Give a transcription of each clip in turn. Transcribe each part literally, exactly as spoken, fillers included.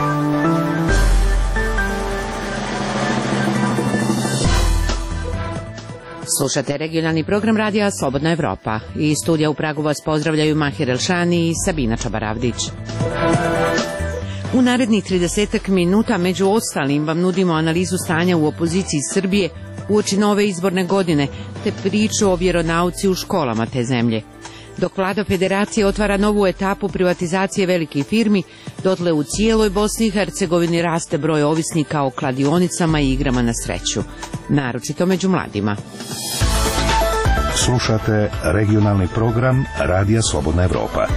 Slušate regionalni program radija Slobodna Evropa. Iz studija u Pragu vas pozdravljaju Mahir Elšani i Sabina Čabaravdić. U narednih tridesetak minuta među ostalim vam nudimo analizu stanja u opoziciji Srbije uoči nove izborne godine, te priču o vjeronauci u školama te zemlje. Dok vlada federacije otvara novu etapu privatizacije velikih firmi, dotle u cijeloj Bosni i Hercegovini raste broj ovisnika o kladionicama i igrama na sreću, naročito među mladima. Slušate regionalni program Radija Slobodna Evropa.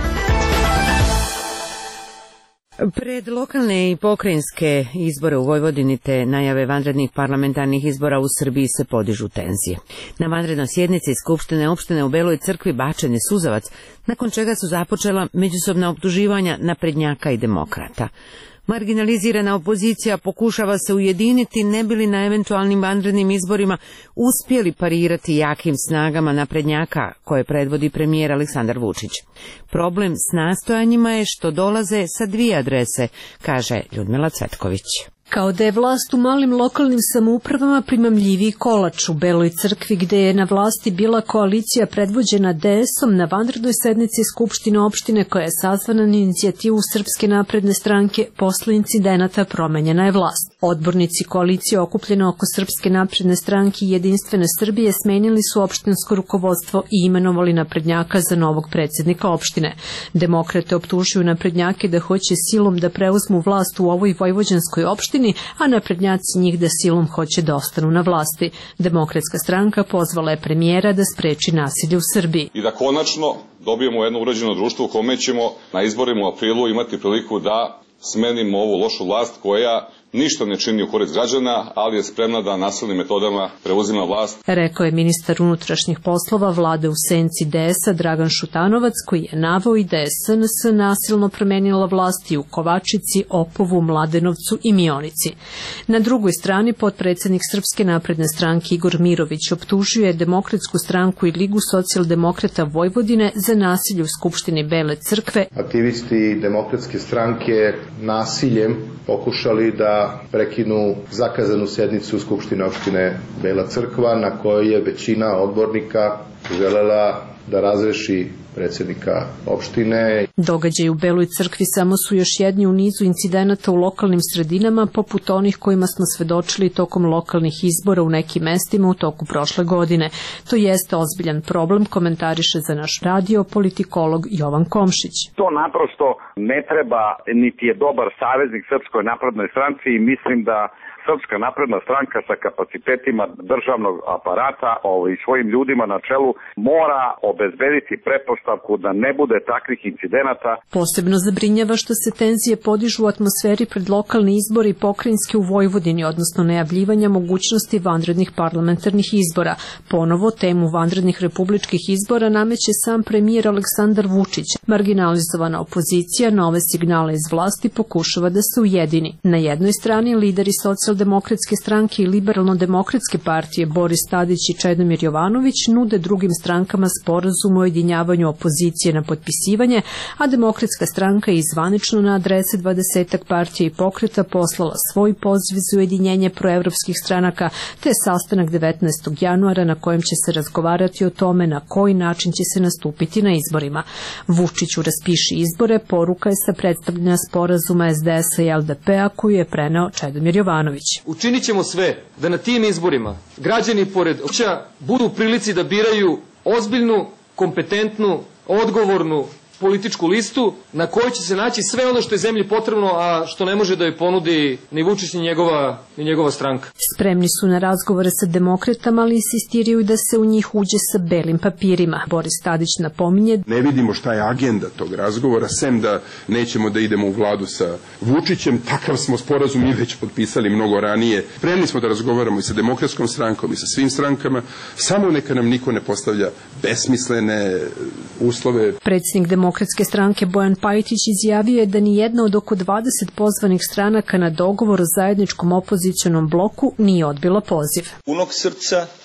Pred lokalne i pokrajinske izbore u Vojvodini te najave vanrednih parlamentarnih izbora u Srbiji se podižu tenzije. Na vanrednoj sjednici Skupštine opštine u Beloj Crkvi bačen je suzavac, nakon čega su započela međusobna optuživanja naprednjaka i demokrata. Marginalizirana opozicija pokušava se ujediniti, ne bi li na eventualnim vanrednim izborima uspjeli parirati jakim snagama naprednjaka koje predvodi premijer Aleksandar Vučić. Problem s nastojanjima je što dolaze sa dvije adrese, kaže Ljudmila Cvetković. Kao da je vlast u malim lokalnim samoupravama primamljiviji kolač. U Beloj Crkvi, gde je na vlasti bila koalicija predvođena D S-om, na vanrednoj sednici Skupštine opštine koja je sazvana na inicijativu Srpske napredne stranke, posle incidenata promenjena je vlast. Odbornici koalicije okupljene oko Srpske napredne stranke i Jedinstvene Srbije smenili su opštinsko rukovodstvo i imenovali naprednjaka za novog predsjednika opštine. Demokrate optužuju naprednjake da hoće silom da preuzmu vlast u ovoj vojvođanskoj opštini, a naprednjaci njih da silom hoće da ostanu na vlasti. Demokratska stranka pozvala je premijera da spreči nasilje u Srbiji. I da konačno dobijemo jedno uređeno društvo u kome ćemo na izborima u aprilu imati priliku da smenimo ovu lošu vlast koja ništa ne čini u korist građana, ali je spremna da nasilnim metodama preuzima vlast. Rekao je ministar unutrašnjih poslova vlade u senci D S-a Dragan Šutanovac, koji je naveo i da je S N S nasilno promenila vlast i u Kovačici, Opovu, Mladenovcu i Mionici. Na drugoj strani potpredsjednik Srpske napredne stranke Igor Mirović optužuje Demokratsku stranku i Ligu socijaldemokrata Vojvodine za nasilje u Skupštini Bele Crkve. Aktivisti Demokratske stranke nasiljem pokušali da prekinu zakazanu sednicu Skupštine opštine Bela Crkva, na kojoj je većina odbornika želela da razreši predsjednika opštine. Događaji u Beloj Crkvi samo su još jedni u nizu incidenata u lokalnim sredinama, poput onih kojima smo svedočili tokom lokalnih izbora u nekim mestima u toku prošle godine. To jeste ozbiljan problem, komentariše za naš radio politikolog Jovan Komšić. To naprosto ne treba, niti je dobar saveznik Srpskoj naprednoj stranci i mislim da Srpska napredna stranka sa kapacitetima državnog aparata i svojim ljudima na čelu mora obezbediti pretpostavku da ne bude takvih incidenata. Posebno zabrinjava što se tenzije podižu u atmosferi pred lokalne izbore i pokrajinske u Vojvodini, odnosno najavljivanja mogućnosti vanrednih parlamentarnih izbora. Ponovo temu vanrednih republičkih izbora nameće sam premijer Aleksandar Vučić. Marginalizovana opozicija nove signale iz vlasti pokušava da se ujedini. Na jednoj strani lideri socijaldemokratske stranke i liberalno-demokratske partije Boris Tadić i Čedomir Jovanović nude drugim strankama sporazum o ujedinjavanju opozicije na potpisivanje, a Demokratska stranka je zvanično na adrese dvadesetak partija i pokreta poslala svoj poziv za ujedinjenje proevropskih stranaka, te sastanak devetnaestog januara na kojem će se razgovarati o tome na koji način će se nastupiti na izborima. Vučiću raspiši izbore, poruka je sa predstavljena sporazuma S D S-a i L D P-a koju je preneo Čedomir Jovanović. Učinit ćemo sve da na tim izborima građani pored oća budu u prilici da biraju ozbiljnu, kompetentnu, odgovornu političku listu na kojoj će se naći sve ono što je zemlji potrebno, a što ne može da joj ponudi ni Vučić ni njegova, ni njegova stranka. Spremni su na razgovore sa demokratama, ali insistiraju da se u njih uđe sa belim papirima. Boris Tadić napominje: ne vidimo šta je agenda tog razgovora, sem da nećemo da idemo u vladu sa Vučićem. Takav smo sporazum i već potpisali mnogo ranije. Spremni smo da razgovaramo i sa Demokratskom strankom i sa svim strankama, samo neka nam niko ne postavlja besmislene uslove. Predsjednik Demokratske stranke Bojan Pajtić izjavio je da ni jedna od oko dvadeset pozvanih stranaka na dogovor o zajedničkom opozicionom bloku nije odbila poziv. Punog srca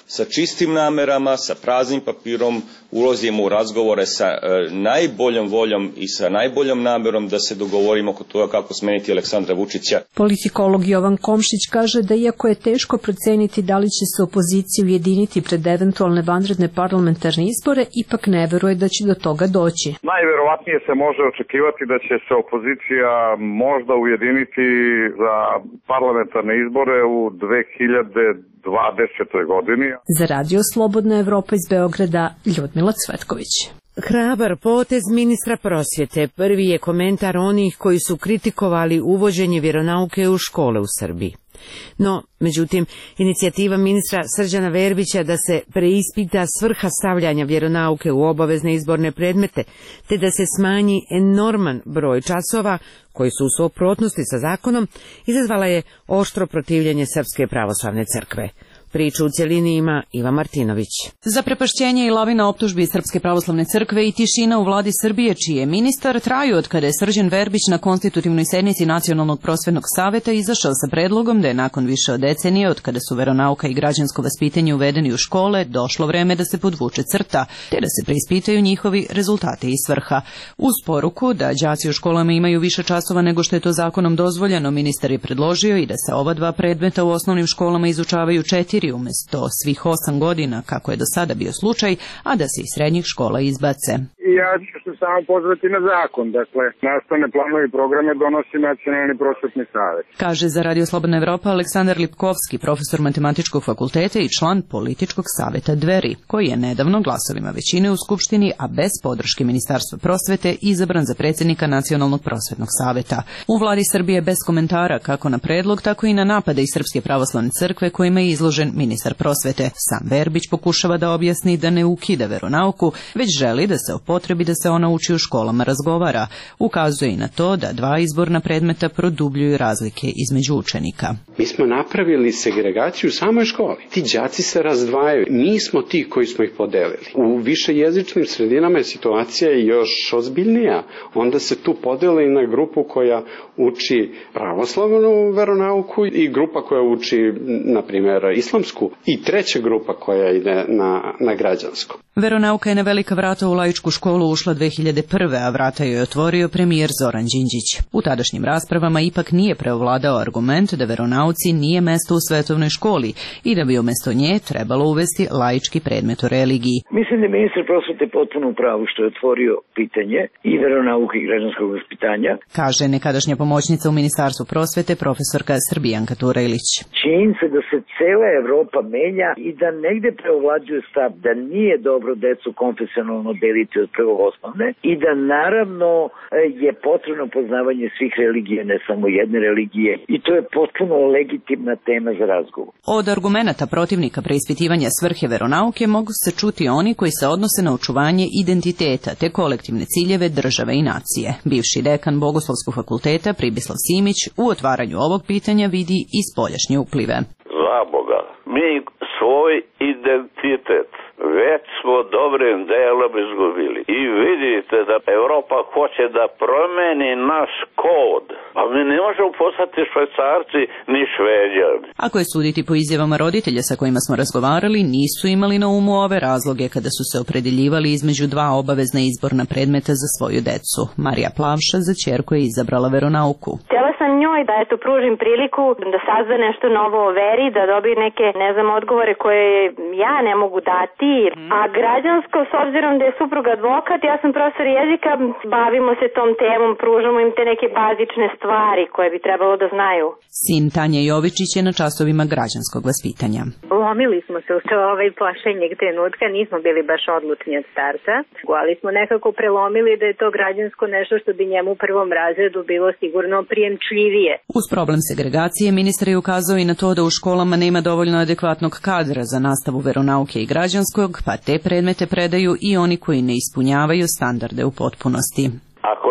sa čistim namerama, sa praznim papirom ulazimo u razgovore sa e, najboljom voljom i sa najboljom namerom da se dogovorimo oko toga kako smeniti Aleksandra Vučića. Politikolog Jovan Komšić kaže da iako je teško proceniti da li će se opozicija ujediniti pred eventualne vanredne parlamentarne izbore, ipak ne veruje da će do toga doći. Najverovatnije se može očekivati da će se opozicija možda ujediniti za parlamentarne izbore u dve hiljade dvadesetoj godini. Za Radio Slobodna Evropa iz Beograda, Ljudmila Cvetković. Hrabar potez ministra prosvjete prvi je komentar onih koji su kritikovali uvođenje vjeronauke u škole u Srbiji. No, međutim, inicijativa ministra Srđana Verbića da se preispita svrha stavljanja vjeronauke u obavezne izborne predmete, te da se smanji enorman broj časova koji su u suprotnosti sa zakonom, izazvala je oštro protivljenje Srpske pravoslavne crkve. Priču u cjelini ima Iva Martinović. Zaprepašćenje i lavina optužbi Srpske pravoslavne crkve i tišina u vladi Srbije, čiji je ministar, traju od kada je Srđan Verbić na konstitutivnoj sednici Nacionalnog prosvetnog saveta izašao sa predlogom da je nakon više od decenije, od kada su veronauka i građansko vaspitanje uvedeni u škole, došlo vreme da se podvuče crta, te da se preispitaju njihovi rezultati i svrha. Uz poruku da đaci u školama imaju više časova nego što je to zakonom dozvoljeno, ministar je predložio i da se ova dva predmeta u osnovnim školama izučavaju četiri umjesto svih osam godina, kako je do sada bio slučaj, a da se iz srednjih škola izbace. Ja ću se samo pozvati na zakon, dakle, nastavne planove i programe donosi Nacionalni prosvetni savet. Kaže za Radio Slobodna Evropa Aleksandar Lipkovski, profesor Matematičkog fakulteta i član Političkog saveta Dveri, koji je nedavno glasovima većine u Skupštini, a bez podrške Ministarstva prosvete, izabran za predsjednika Nacionalnog prosvetnog saveta. U vladi Srbije bez komentara kako na predlog, tako i na napade iz Srpske pravoslavne crkve kojima je izložen ministar prosvete. Sam Verbić pokušava da objasni da ne ukida veronauku, već želi da se o potrebi da se ona uči u školama razgovara. Ukazuje i na to da dva izborna predmeta produbljuju razlike između učenika. Mi smo napravili segregaciju u samoj školi. Ti đaci se razdvajaju. Mi smo ti koji smo ih podelili. U višejezičnim sredinama je situacija još ozbiljnija. Onda se tu podeli na grupu koja uči pravoslavnu veronauku i grupa koja uči, na primjer, islamsku, i treća grupa koja ide na, na građansko. Veronauka je na velika vrata u laičku školu ušla dve hiljade prve. a vrata joj je otvorio premijer Zoran Đinđić. U tadašnjim raspravama ipak nije preovladao argument da veronauci nije mesto u svetovnoj školi i da bi umjesto nje trebalo uvesti laički predmet o religiji. Mislim da je ministar prosvete potpuno u pravu što je otvorio pitanje i veronauke i građanskog vaspitanja, kaže nekadašnja pomoćnica u Ministarstvu prosvete profesorka Srbijanka Turelić. Činjenica da se cela Evropa menja i da negde preovlađuje stav da nije dobro decu konfesionalno deliti od prvog osnovne i da naravno je potrebno poznavanje svih religija, ne samo jedne religije, i to je potpuno legitimna tema za razgovor. Od argumenata protivnika preispitivanja svrhe veronauke mogu se čuti oni koji se odnose na očuvanje identiteta te kolektivne ciljeve države i nacije. Bivši dekan Bogoslovskog fakulteta Pribislav Simić u otvaranju ovog pitanja vidi i spoljašnje uplive. Za Boga, mi svoj identitet već smo dobrim delom izgubili. I vidite da Evropa hoće da promeni naš kod. Pa mi ne možemo postati Švajcarci ni Šveđani. Ako je suditi po izjavama roditelja sa kojima smo razgovarali, nisu imali na umu ove razloge kada su se opredeljivali između dva obavezna izborna predmeta za svoju decu. Marija Plavša za ćerku je izabrala veronauku. Htjela sam njoj da eto pružim priliku da sazna nešto novo o veri, da dobije neke, ne znam, odgovore koje ja ne mogu dati. A građansko, s obzirom da je suprug advokat, ja sam profesor jezika, bavimo se tom temom, pružamo im te neke bazične stvari koje bi trebalo da znaju. Sin Tanja Jovičić je na časovima građanskog vaspitanja. Lomili smo se u to ovaj plašenjeg trenutka, nismo bili baš odlučni od starta, ali smo nekako prelomili da je to građansko nešto što bi njemu u prvom razredu bilo sigurno prijemčljivije. Uz problem segregacije ministar je ukazao i na to da u školama nema dovoljno adekvatnog kadra za nastavu veronauke i građanskog, pa te predmete predaju i oni koji ne ispunjavaju standarde u potpunosti. Ako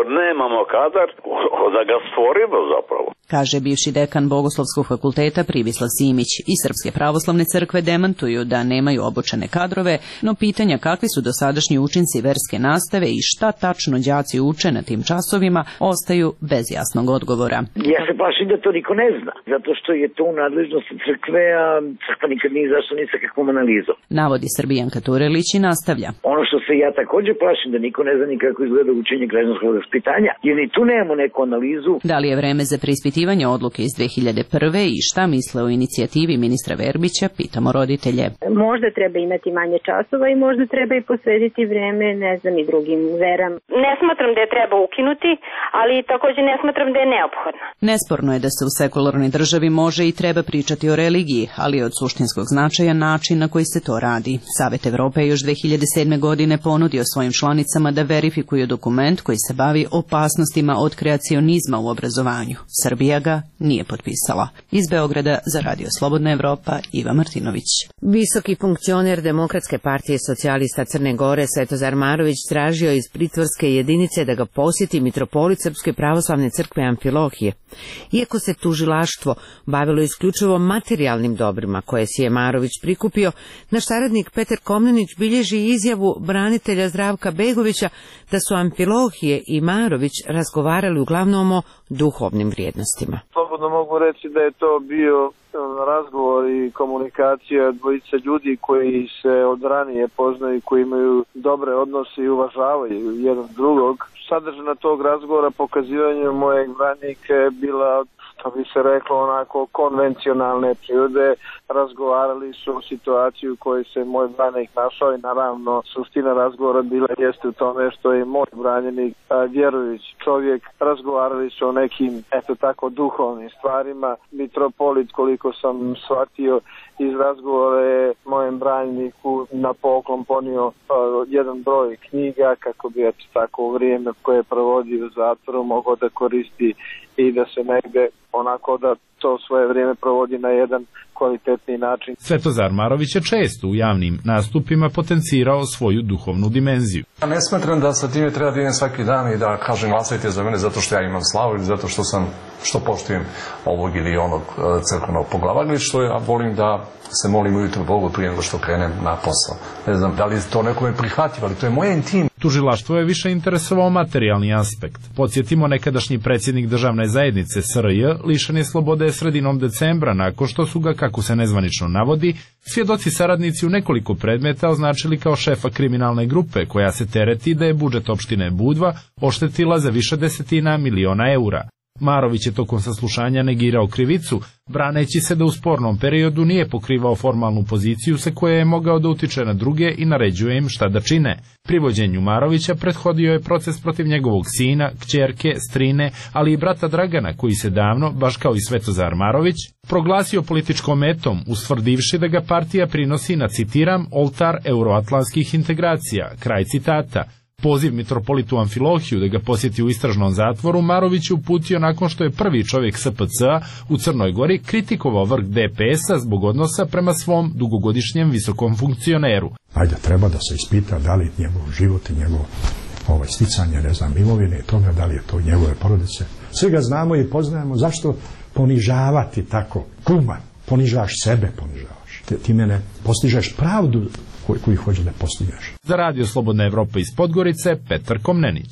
nemamo kadar, da ga stvorimo zapravo. Kaže bivši dekan Bogoslovskog fakulteta Pribislav Simić. I Srpske pravoslavne crkve demantuju da nemaju obučene kadrove, no pitanja kakvi su dosadašnji učinci verske nastave i šta tačno đaci uče na tim časovima ostaju bez jasnog odgovora. Ja se plašim da to niko ne zna, zato što je to u nadležnosti crkve, a crkva nikad nije izašla ni sa kakvom analizom. Navodi Srbijanka Turelić i nastavlja. Ono što se ja također plašim da niko ne zna ni kako izgleda učenje građanskog vaspitanja, jer ni tu nemamo neku analizu. Da li je vreme za preispitivanje odluke iz dve hiljade prve. i šta misle o inicijativi ministra Verbića, pitamo roditelje. Možda treba imati manje časova i možda treba i posvetiti vreme, ne znam, i drugim veram. Ne smatram da je treba ukinuti, ali također ne smatram da je neophodno. Nesporno je da se u sekularnoj državi može i treba pričati o religiji, ali je od suštinskog značaja način na koji se to radi. Savet Evrope je još dve hiljade sedme. godine ponudio svojim članicama da verifikuju dokument koji se bavi opasnostima od kreacionizma u obrazovanju. Srbija ga nije potpisala. Iz Beograda za Radio Slobodna Evropa, Iva Martinović. Visoki funkcioner Demokratske partije socijalista Crne Gore Svetozar Marović tražio iz pritvorske jedinice da ga posjeti mitropolit Srpske pravoslavne crkve Amfilohije. Iako se tužilaštvo bavilo isključivo materijalnim dobrima koje si je Marović prikupio, naš saradnik Petar Komnenić bilježi izjavu branitelja Zdravka Begovića da su Amfilohije i Marović razgovarali uglavnom o duhovnim vrijednostima. Slobodno mogu reći da je to bio razgovor i komunikacija dvojice ljudi koji se od ranije poznaju, koji imaju dobre odnose i uvažavaju jedan drugog. Sadržina tog razgovora, pokazivanje mojeg branika je bila, što bi se reklo, onako konvencionalne prirode. Razgovarali su o situaciji u kojoj se moj branik našao i naravno suština razgovora bila jeste u tome što je moj branjenik vjerujući čovjek. Razgovarali su o nekim, eto tako, duhovnim stvarima. Mitropolit, koliko sam shvatio iz razgovora, je mojem branjeniku na poklon ponio uh, jedan broj knjiga kako bi eto tako u vrijeme koje je provodio u zatvoru mogao da koristi i da se negde onako da to svoje vrijeme provodi na jedan kvalitetni način. Svetozar Marović je često u javnim nastupima potencirao svoju duhovnu dimenziju. Ja ne smatram da sa time treba da idem svaki dan i da kažem glasajte za mene zato što ja imam slavu ili zato što sam, što poštujem ovog ili onog crkvenog poglavlja, što ja volim da se molim ujutro Bogu prije nego što krenem na posao. Ne znam da li to nekome prihvatio, ali to je moje intim. Tužilaštvo je više interesovao materijalni aspekt. Podsjetimo, nekadašnji predsjednik državne zajednice S R J lišen je slobode sredinom decembra nakon što su ga, kako se nezvanično navodi, svjedoci saradnici u nekoliko predmeta označili kao šefa kriminalne grupe koja se tereti da je budžet opštine Budva oštetila za više desetina miliona eura. Marović je tokom saslušanja negirao krivicu, braneći se da u spornom periodu nije pokrivao formalnu poziciju sa koje je mogao da utiče na druge i naređuje im šta da čine. Privođenju Marovića prethodio je proces protiv njegovog sina, kćerke, strine, ali i brata Dragana, koji se davno, baš kao i Svetozar Marović, proglasio političkom metom, ustvrdivši da ga partija prinosi na, citiram, oltar euroatlantskih integracija, kraj citata. Poziv mitropolitu Amfilohiju da ga posjeti u istražnom zatvoru Marović je uputio nakon što je prvi čovjek S P C-a u Crnoj Gori kritikovao vrh D P S-a zbog odnosa prema svom dugogodišnjem visokom funkcioneru. Ajde, treba da se ispita da li njegov život i njegov ovaj, sticanje, ne znam, imovine i toga, da li je to njegove porodice. Sve ga znamo i poznajemo, zašto ponižavati tako kuma, ponižavaš sebe, ponižavaš. Te, ti mene postižeš pravdu koji, koji hoće da postigneš. Za Radio Slobodna Evropa iz Podgorice, Petar Komnenić.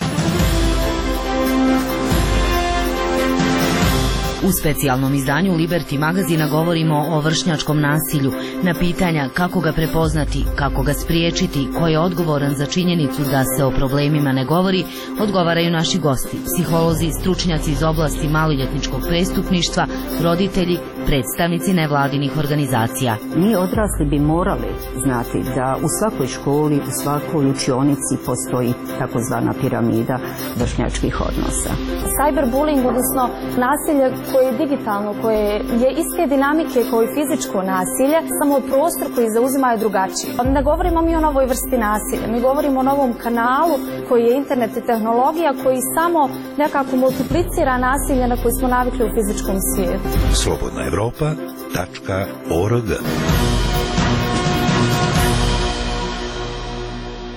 U specijalnom izdanju Liberty magazina govorimo o vršnjačkom nasilju. Na pitanja kako ga prepoznati, kako ga spriječiti, ko je odgovoran za činjenicu da se o problemima ne govori, odgovaraju naši gosti, psiholozi, stručnjaci iz oblasti maloljetničkog prestupništva, roditelji, predstavnici nevladinih organizacija. Mi odrasli bi morali znati da u svakoj školi, u svakoj učionici postoji takozvana piramida vršnjačkih odnosa. Cyberbullying, odnosno nasilje koje je digitalno, koje je iste dinamike kao i fizičko nasilje, samo prostor koji zauzima je drugačiji. Ne govorimo mi o novoj vrsti nasilja, mi govorimo o novom kanalu koji je internet i tehnologija koji samo nekako multiplicira nasilje na koje smo navikli u fizičkom svijetu. slobodna evropa tačka org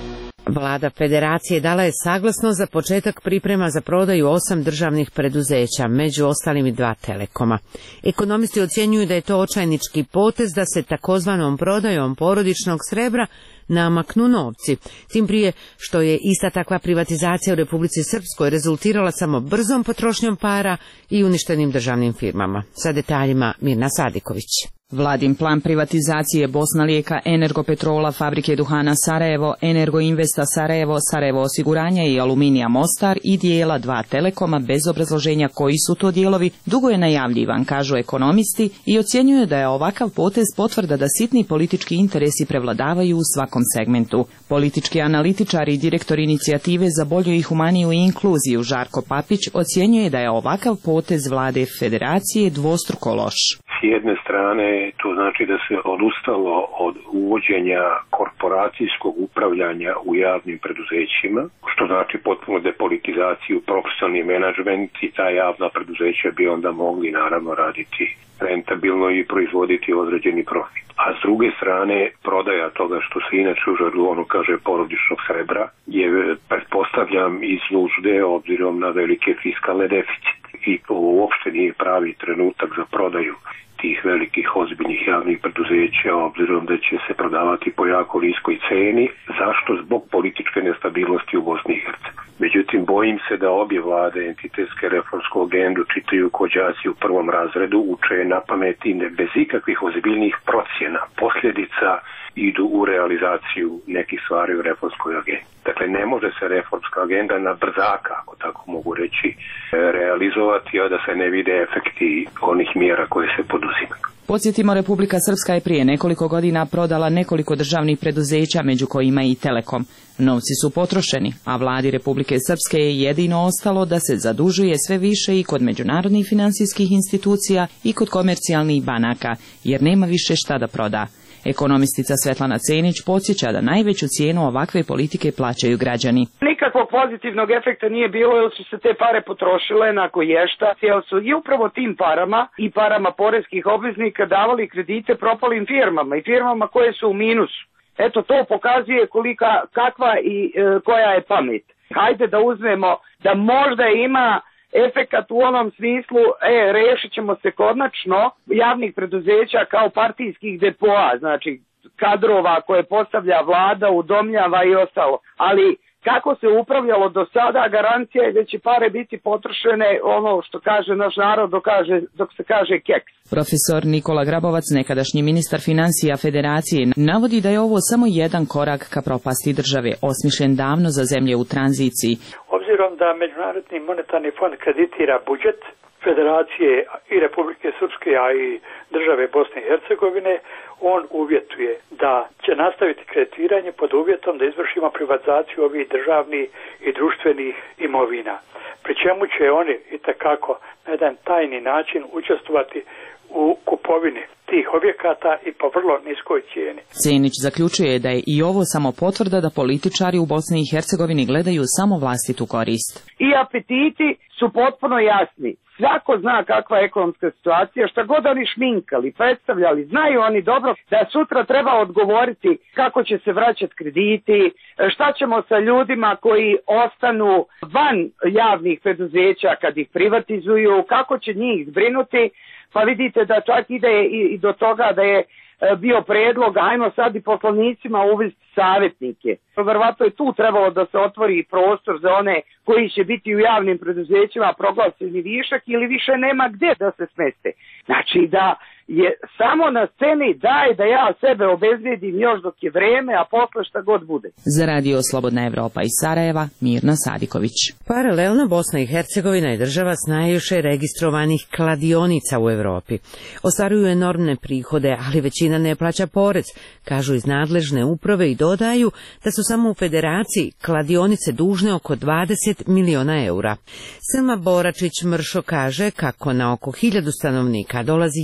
Vlada Federacije dala je saglasnost za početak priprema za prodaju osam državnih preduzeća, među ostalim i dva Telekoma. Ekonomisti ocjenjuju da je to očajnički potez da se takozvanom prodajom porodičnog srebra namaknu novci, tim prije što je ista takva privatizacija u Republici Srpskoj rezultirala samo brzom potrošnjom para i uništenim državnim firmama. Sa detaljima Mirna Sadiković. Vladin plan privatizacije Bosna Lijeka, Energopetrola, Fabrike duhana Sarajevo, Energoinvesta Sarajevo, Sarajevo osiguranja i Aluminija Mostar i dijela dva Telekoma bez obrazloženja koji su to dijelovi, dugo je najavljivan, kažu ekonomisti, i ocjenjuju da je ovakav potez potvrda da sitni politički interesi prevladavaju u svakom segmentu. Politički analitičar i direktor inicijative za bolju i humaniju i inkluziju Žarko Papić ocjenjuje da je ovakav potez vlade Federacije dvostruko loš. S jedne strane to znači da se odustalo od uvođenja korporacijskog upravljanja u javnim preduzećima, što znači potpuno depolitizaciju, profesionalni menadžment, i ta javna preduzeća bi onda mogli naravno raditi rentabilno i proizvoditi određeni profit. A s druge strane, prodaja toga što se inače u žargonu kaže porodičnog srebra je, pretpostavljam, iz nužde obzirom na velike fiskalne deficite. I to uopšte nije pravi trenutak za prodaju tih velikih ozbiljnih javnih preduzeća, obzirom da će se prodavati po jako niskoj ceni. Zašto? Zbog političke nestabilnosti u Bosni i Hercegovini. Međutim, bojim se da obje vlade entitetske reformsku agendu čitaju ko đaci u prvom razredu, uče na pamet i bez ikakvih ozbiljnih procjena posljedica idu u realizaciju nekih stvari u reformskoj agendi. Dakle, ne može se reformska agenda na brzaka, ako tako mogu reći, realizovati, a da se ne vide efekti onih mjera koje se poduzimaju. Podsjetimo, Republika Srpska je prije nekoliko godina prodala nekoliko državnih preduzeća, među kojima i Telekom. Novci su potrošeni, a vladi Republike Srpske je jedino ostalo da se zadužuje sve više i kod međunarodnih financijskih institucija i kod komercijalnih banaka, jer nema više šta da proda. Ekonomistica Svetlana Cenić podsjeća da najveću cijenu ovakve politike plaćaju građani. Nikakvog pozitivnog efekta nije bilo jer su se te pare potrošile na koješta, jer su i upravo tim parama i parama poreskih obveznika davali kredite propalim firmama i firmama koje su u minusu. Eto, to pokazuje kolika, kakva i e, koja je pamet. Hajde da uzmemo da možda ima efekat u onom smislu, e, rešit ćemo se konačno javnih preduzeća kao partijskih depoa, znači kadrova koje postavlja vlada, udomljava i ostalo. Ali kako se upravljalo do sada, garancija je da će pare biti potrošene, ono što kaže naš narod, dok, kaže, dok se kaže keks. Profesor Nikola Grabovac, nekadašnji ministar financija Federacije, navodi da je ovo samo jedan korak ka propasti države, osmišljen davno za zemlje u tranziciji. Obzirom da Međunarodni monetarni fond kreditira budžet Federacije i Republike Srpske, a i države Bosne i Hercegovine, on uvjetuje da će nastaviti kreditiranje pod uvjetom da izvršimo privatizaciju ovih državnih i društvenih imovina. Pri čemu će oni itekako na jedan tajni način učestvovati u kupovini tih objekata i po vrlo niskoj cijeni. Cenić zaključuje da je i ovo samo potvrda da političari u Bosni i Hercegovini gledaju samo vlastitu korist. I apetiti su potpuno jasni. Svako zna kakva je ekonomska situacija, šta god oni šminkali, predstavljali, znaju oni dobro da sutra treba odgovoriti kako će se vraćati krediti, šta ćemo sa ljudima koji ostanu van javnih preduzeća kad ih privatizuju, kako će njih zbrinuti. Pa vidite da čak ide i do toga da je bio predlog, ajmo sad i poslanicima uvesti savjetnike. Verovatno je tu trebalo da se otvori prostor za one koji će biti u javnim preduzećima proglašeni višak ili više nema gdje da se smeste. Znači da je samo na sceni daj da ja sebe obezbedim još dok je vreme, a posle šta god bude. Za radio Slobodna Evropa iz Sarajeva, Mirna Sadiković. Paralelno, Bosna i Hercegovina je država s najviše registrovanih kladionica u Evropi. Ostvaruju enormne prihode, ali većina ne plaća porez, kažu iz nadležne uprave i dodaju da su samo u Federaciji kladionice dužne oko dvadeset miliona eura. Selma Boračić Mršo kaže kako na oko hiljadu stanovnika dolazi jedna kladionica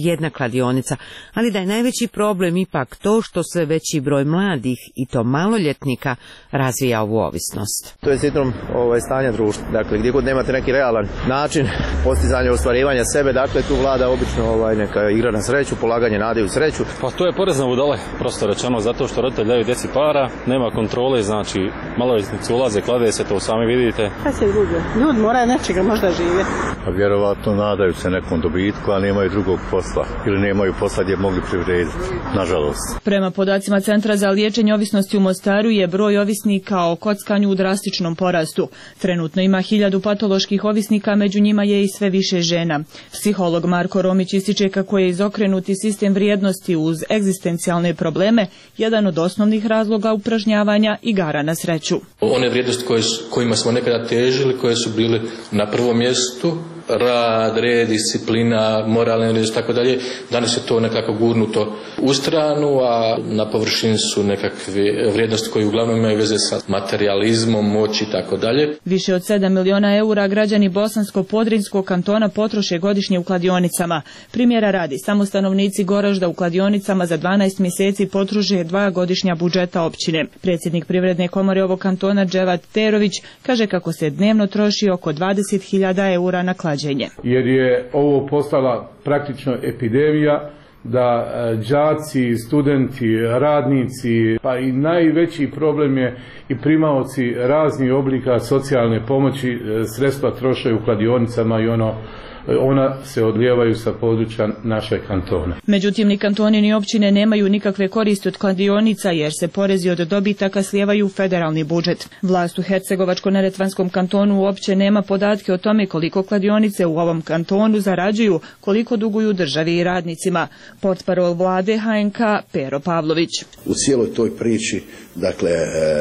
kladionica, ali da je najveći problem ipak to što sve veći broj mladih i to maloljetnika razvija ovu ovisnost. To je sindrom ovaj, stanja društva. Dakle, gdje god nemate neki realan način postizanja ostvarivanja sebe, dakle tu vlada obično ovaj, neka igra na sreću, polaganje nade u sreću. Pa to je porez na budale, prosto rečeno, zato što roditelji daju djeci para, nema kontrole, znači maloljetnici ulaze, klade se, to sami vidite. Kaj se ljudi? Ljudi moraju nečega možda živjeti. A vjerovatno nadaju se nekom dobitku, a nemaju drugog posla ili nemaju posla gdje mogli privrediti, nažalost. Prema podacima Centra za liječenje ovisnosti u Mostaru je broj ovisnika o kockanju u drastičnom porastu. Trenutno ima hiljadu patoloških ovisnika, među njima je i sve više žena. Psiholog Marko Romić ističe kako je izokrenuti sistem vrijednosti uz egzistencijalne probleme jedan od osnovnih razloga upražnjavanja igara na sreću. One vrijednosti koje, kojima smo nekada težili, koje su bile na prvom mjestu, rad, red, disciplina, moralne vrijednosti, tako dalje, danas je to nekako gurnuto u stranu, a na površini su nekakve vrijednosti koje uglavnom imaju veze sa materializmom, moći i tako dalje. Više od sedam miliona eura građani Bosansko-Podrinjskog kantona potroše godišnje u kladionicama. Primjera radi, samo stanovnici Goražda u kladionicama za dvanaest mjeseci potroše dva godišnja budžeta općine. Predsjednik Privredne komore ovog kantona Dževat Terović kaže kako se dnevno troši oko dvadeset hiljada eura na klađenje. Jer je ovo postala praktično epidemija da đaci, studenti, radnici, pa i najveći problem je i primaoci raznih oblika socijalne pomoći sredstva troše u kladionicama i ono ona se odlijevaju sa područja našeg kantona. Međutim, ni kantoni ni općine nemaju nikakve koristi od kladionica jer se porezi od dobitaka slijevaju u federalni budžet. Vlast u Hercegovačko-neretvanskom kantonu uopće nema podatke o tome koliko kladionice u ovom kantonu zarađuju, koliko duguju državi i radnicima. Portparol vlade H N K Pero Pavlović. U cijeloj toj priči, dakle,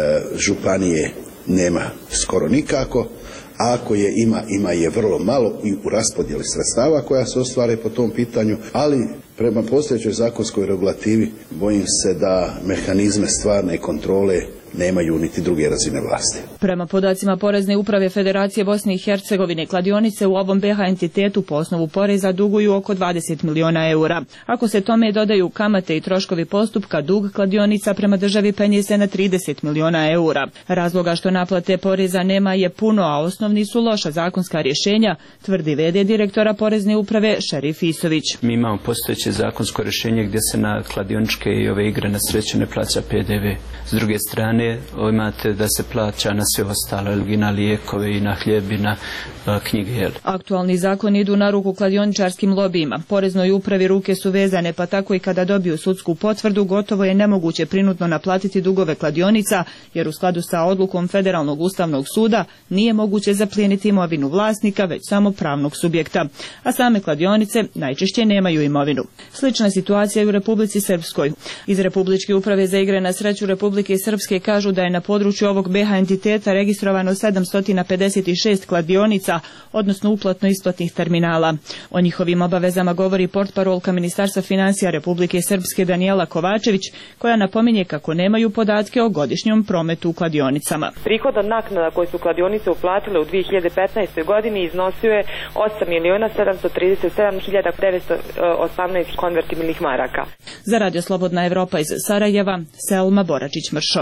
županije nema skoro nikako. A ako je ima, ima je vrlo malo i u raspodjeli sredstava koja se ostvare po tom pitanju, ali prema postojećoj zakonskoj regulativi bojim se da mehanizme stvarne kontrole nemaju niti druge razine vlasti. Prema podacima Porezne uprave Federacije Bosne i Hercegovine, kladionice u ovom B H entitetu po osnovu poreza duguju oko dvadeset miliona eura. Ako se tome dodaju kamate i troškovi postupka, dug kladionica prema državi penje se na trideset miliona eura. Razloga što naplate poreza nema je puno, a osnovni su loša zakonska rješenja, tvrdi v d direktora Porezne uprave Šerif Isović. Mi imamo postojeće zakonsko rješenje gdje se na kladioničke i ove igre na sreću ne plaća P D V. S druge strane, imate da se plaća na sve ostalo, i na lijekove i na hljeb i na knjige. Jel? Aktualni zakoni idu na ruku kladioničarskim lobijima. Poreznoj upravi ruke su vezane, pa tako i kada dobiju sudsku potvrdu, gotovo je nemoguće prinudno naplatiti dugove kladionica, jer u skladu sa odlukom Federalnog ustavnog suda nije moguće zaplijeniti imovinu vlasnika, već samo pravnog subjekta. A same kladionice najčešće nemaju imovinu. Slična situacija je u Republici Srpskoj. Iz Republičke uprave za igre na sreću Republike Srpske kažu da je na području ovog B H entiteta registrovano sedamsto pedeset šest kladionica, odnosno uplatno-isplatnih terminala. O njihovim obavezama govori portparolka Ministarstva financija Republike Srpske Danijela Kovačević, koja napominje kako nemaju podatke o godišnjom prometu u kladionicama. Prihod od naknada koje su kladionice uplatile u dvije hiljade petnaestoj godini iznosio je osam miliona sedamsto trideset sedam hiljada devetsto osamnaest konvertibilnih maraka. Za Radio Slobodna Evropa iz Sarajeva, Selma Boračić-Mršo.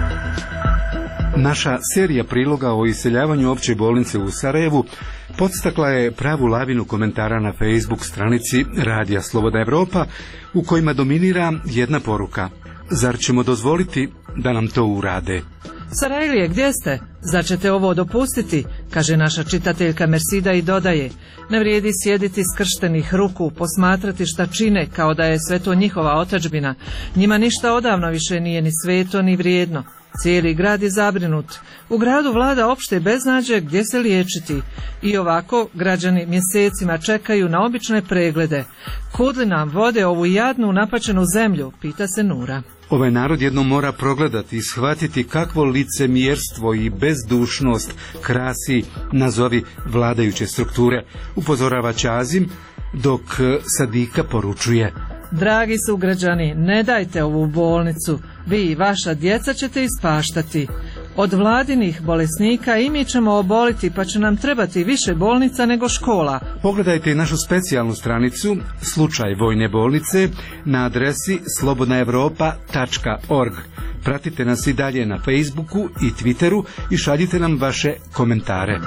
Naša serija priloga o iseljavanju opće bolnice u Sarajevu podstakla je pravu lavinu komentara na Facebook stranici Radija Slobodna Evropa, u kojima dominira jedna poruka: zar ćemo dozvoliti da nam to urade? Sarajlije, gdje ste? Zar ćete ovo dopustiti? Kaže naša čitateljka Mersida i dodaje: ne vrijedi sjediti skrštenih ruku, posmatrati šta čine kao da je sve to njihova otadžbina. Njima ništa odavno više nije ni sveto ni vrijedno. Cijeli grad je zabrinut. U gradu vlada opšte beznađe gdje se liječiti. I ovako građani mjesecima čekaju na obične preglede. Kud li nam vode ovu jadnu napačenu zemlju, pita se Nura. Ovaj narod jednom mora progledati i shvatiti kakvo licemjerstvo i bezdušnost krasi, nazovi, vladajuće strukture, upozorava Ćazim, dok Sadika poručuje: dragi sugrađani, ne dajte ovu bolnicu, vi i vaša djeca ćete ispaštati. od vladinih bolesnika i mi ćemo oboliti pa će nam trebati više bolnica nego škola. Pogledajte i našu specijalnu stranicu Slučaj vojne bolnice na adresi slobodna europa tačka org. Pratite nas i dalje na Facebooku i Twitteru i šaljite nam vaše komentare.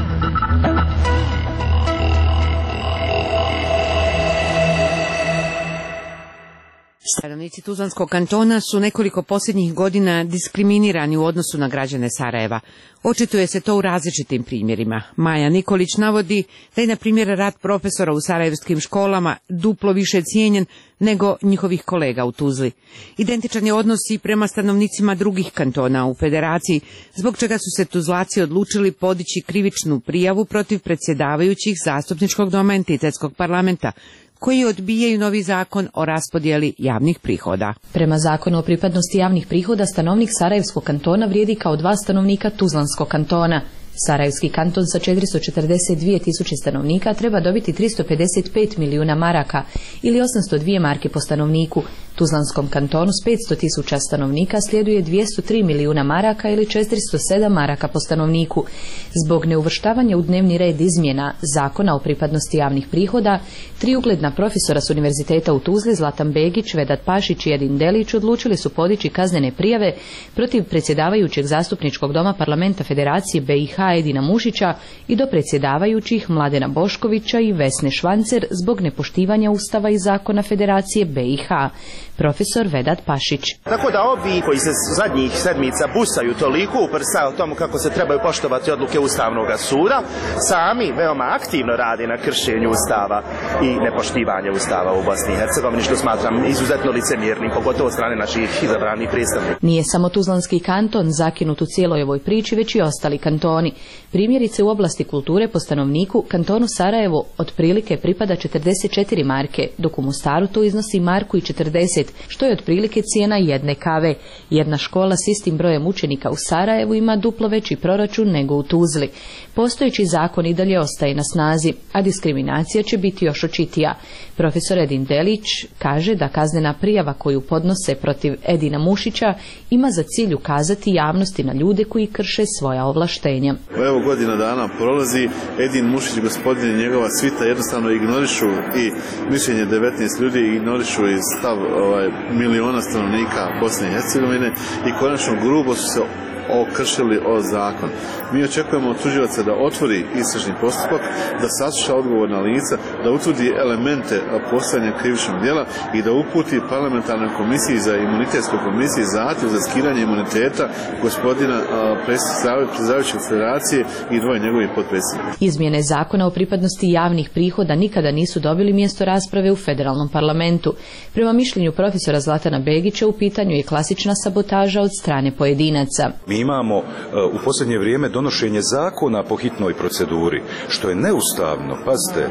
Stanovnici Tuzlanskog kantona su nekoliko posljednjih godina diskriminirani u odnosu na građane Sarajeva. Očituje se to u različitim primjerima. Maja Nikolić navodi da je, na primjer, rad profesora u sarajevskim školama duplo više cijenjen nego njihovih kolega u Tuzli. Identičan je odnos i prema stanovnicima drugih kantona u federaciji, zbog čega su se Tuzlaci odlučili podići krivičnu prijavu protiv predsjedavajućih zastupničkog doma entitetskog parlamenta, koji odbijaju novi zakon o raspodjeli javnih prihoda. Prema zakonu o pripadnosti javnih prihoda, stanovnik Sarajevskog kantona vrijedi kao dva stanovnika Tuzlanskog kantona. Sarajevski kanton sa četiristo četrdeset dvije tisuće stanovnika treba dobiti tristo pedeset pet milijuna maraka ili osamsto dvije marke po stanovniku. Tuzlanskom kantonu s petsto tisuća stanovnika slijeduje dvjesto tri milijuna maraka ili četiristo sedam maraka po stanovniku. Zbog neuvrštavanja u dnevni red izmjena zakona o pripadnosti javnih prihoda, tri ugledna profesora s univerziteta u Tuzli, Zlatan Begić, Vedat Pašić i Edin Delić, odlučili su podići kaznene prijave protiv predsjedavajućeg zastupničkog doma parlamenta Federacije B i H Edina Mušića i do predsjedavajućih Mladena Boškovića i Vesne Švancer zbog nepoštivanja Ustava i zakona Federacije B i H. Profesor Vedat Pašić. Tako da ovi koji se zadnjih sedmica busaju toliko u prsa o tomu kako se trebaju poštovati odluke Ustavnog suda, sami veoma aktivno rade na kršenju Ustava i nepoštivanja Ustava u Bosni i Hercegovini, što smatram izuzetno licemjernim, pogotovo od strane naših izabranih predstavnika. Nije samo Tuzlanski kanton zakinut u cijeloj ovoj priči, već i ostali kantoni. Primjerice, u oblasti kulture po stanovniku kantonu Sarajevo otprilike pripada četrdeset četiri marke, dok u Mostaru to iznosi marku i četrdeset, što je otprilike cijena jedne kave. Jedna škola s istim brojem učenika u Sarajevu ima duplo veći proračun nego u Tuzli. Postojeći zakon i dalje ostaje na snazi, a diskriminacija će biti još očitija. Profesor Edin Delić kaže da kaznena prijava koju podnose protiv Edina Mušića ima za cilj ukazati javnosti na ljude koji krše svoja ovlaštenja. Evo, godina dana prolazi, Edin Mušić, gospodin i njegova svita jednostavno ignorišu i mišljenje devetnaest ljudi, ignorišu i stav ovaj, miliona stanovnika Bosne i Hercegovine i konačno grubo su se okršili o zakon. Mi očekujemo od tužilaca da otvori istražni postupak, da sasluša odgovorna lica, da utvrdi elemente postojanja krivičnog djela i da uputi parlamentarnoj komisiji za imunitetskoj komisiji zahtjev za skidanje imuniteta gospodina predsjedavajućeg federacije i dvoje njegovih potpredsjednika. Izmjene zakona o pripadnosti javnih prihoda nikada nisu dobili mjesto rasprave u federalnom parlamentu. Prema mišljenju profesora Zlatana Begića, u pitanju je klasična sabotaža od strane pojedinaca. Mi imamo uh, u posljednje vrijeme donošenje zakona po hitnoj proceduri, što je neustavno, pazite,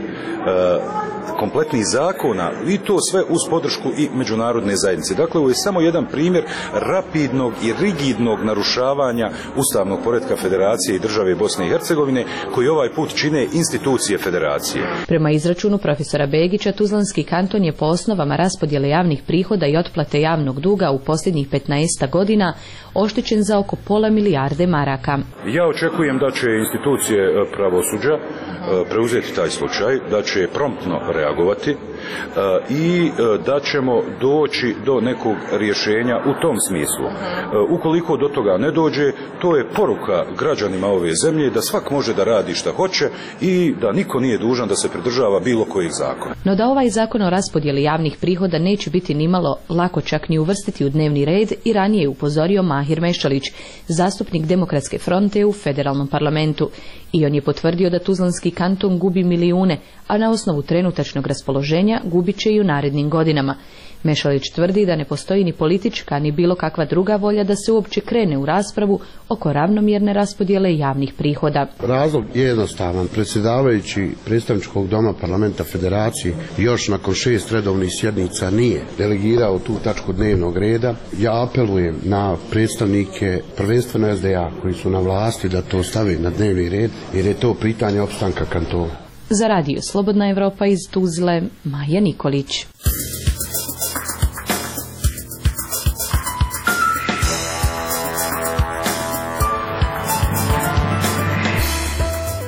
uh, kompletnih zakona i to sve uz podršku i međunarodne zajednice. Dakle, ovo je samo jedan primjer rapidnog i rigidnog narušavanja ustavnog poretka Federacije i države Bosne i Hercegovine, koji ovaj put čine institucije Federacije. Prema izračunu profesora Begića, Tuzlanski kanton je po osnovama raspodjele javnih prihoda i otplate javnog duga u posljednjih petnaest godina oštećen za oko pola milijarde maraka. Ja očekujem da će institucije pravosuđa preuzeti taj slučaj, da će promptno reagovati i da ćemo doći do nekog rješenja u tom smislu. Ukoliko do toga ne dođe, to je poruka građanima ove zemlje da svak može da radi šta hoće i da niko nije dužan da se pridržava bilo kojih zakona. No da ovaj zakon o raspodjeli javnih prihoda neće biti nimalo lako čak ni uvrstiti u dnevni red i ranije je upozorio Mahir Mešalić, zastupnik Demokratske fronte u federalnom parlamentu. I on je potvrdio da Tuzlanski kanton gubi milijune, a na osnovu trenutačnog raspoloženja gubit će i u narednim godinama. Mešalić tvrdi da ne postoji ni politička ni bilo kakva druga volja da se uopće krene u raspravu oko ravnomjerne raspodjele javnih prihoda. Razlog je jednostavan. Predsjedavajući predstavničkog doma parlamenta Federacije još nakon šest redovnih sjednica nije delegirao tu tačku dnevnog reda. Ja apelujem na predstavnike prvenstveno S D A koji su na vlasti da to stave na dnevni red, jer je to pitanje opstanka kantona. Za radio Slobodna Evropa iz Tuzle, Maja Nikolić.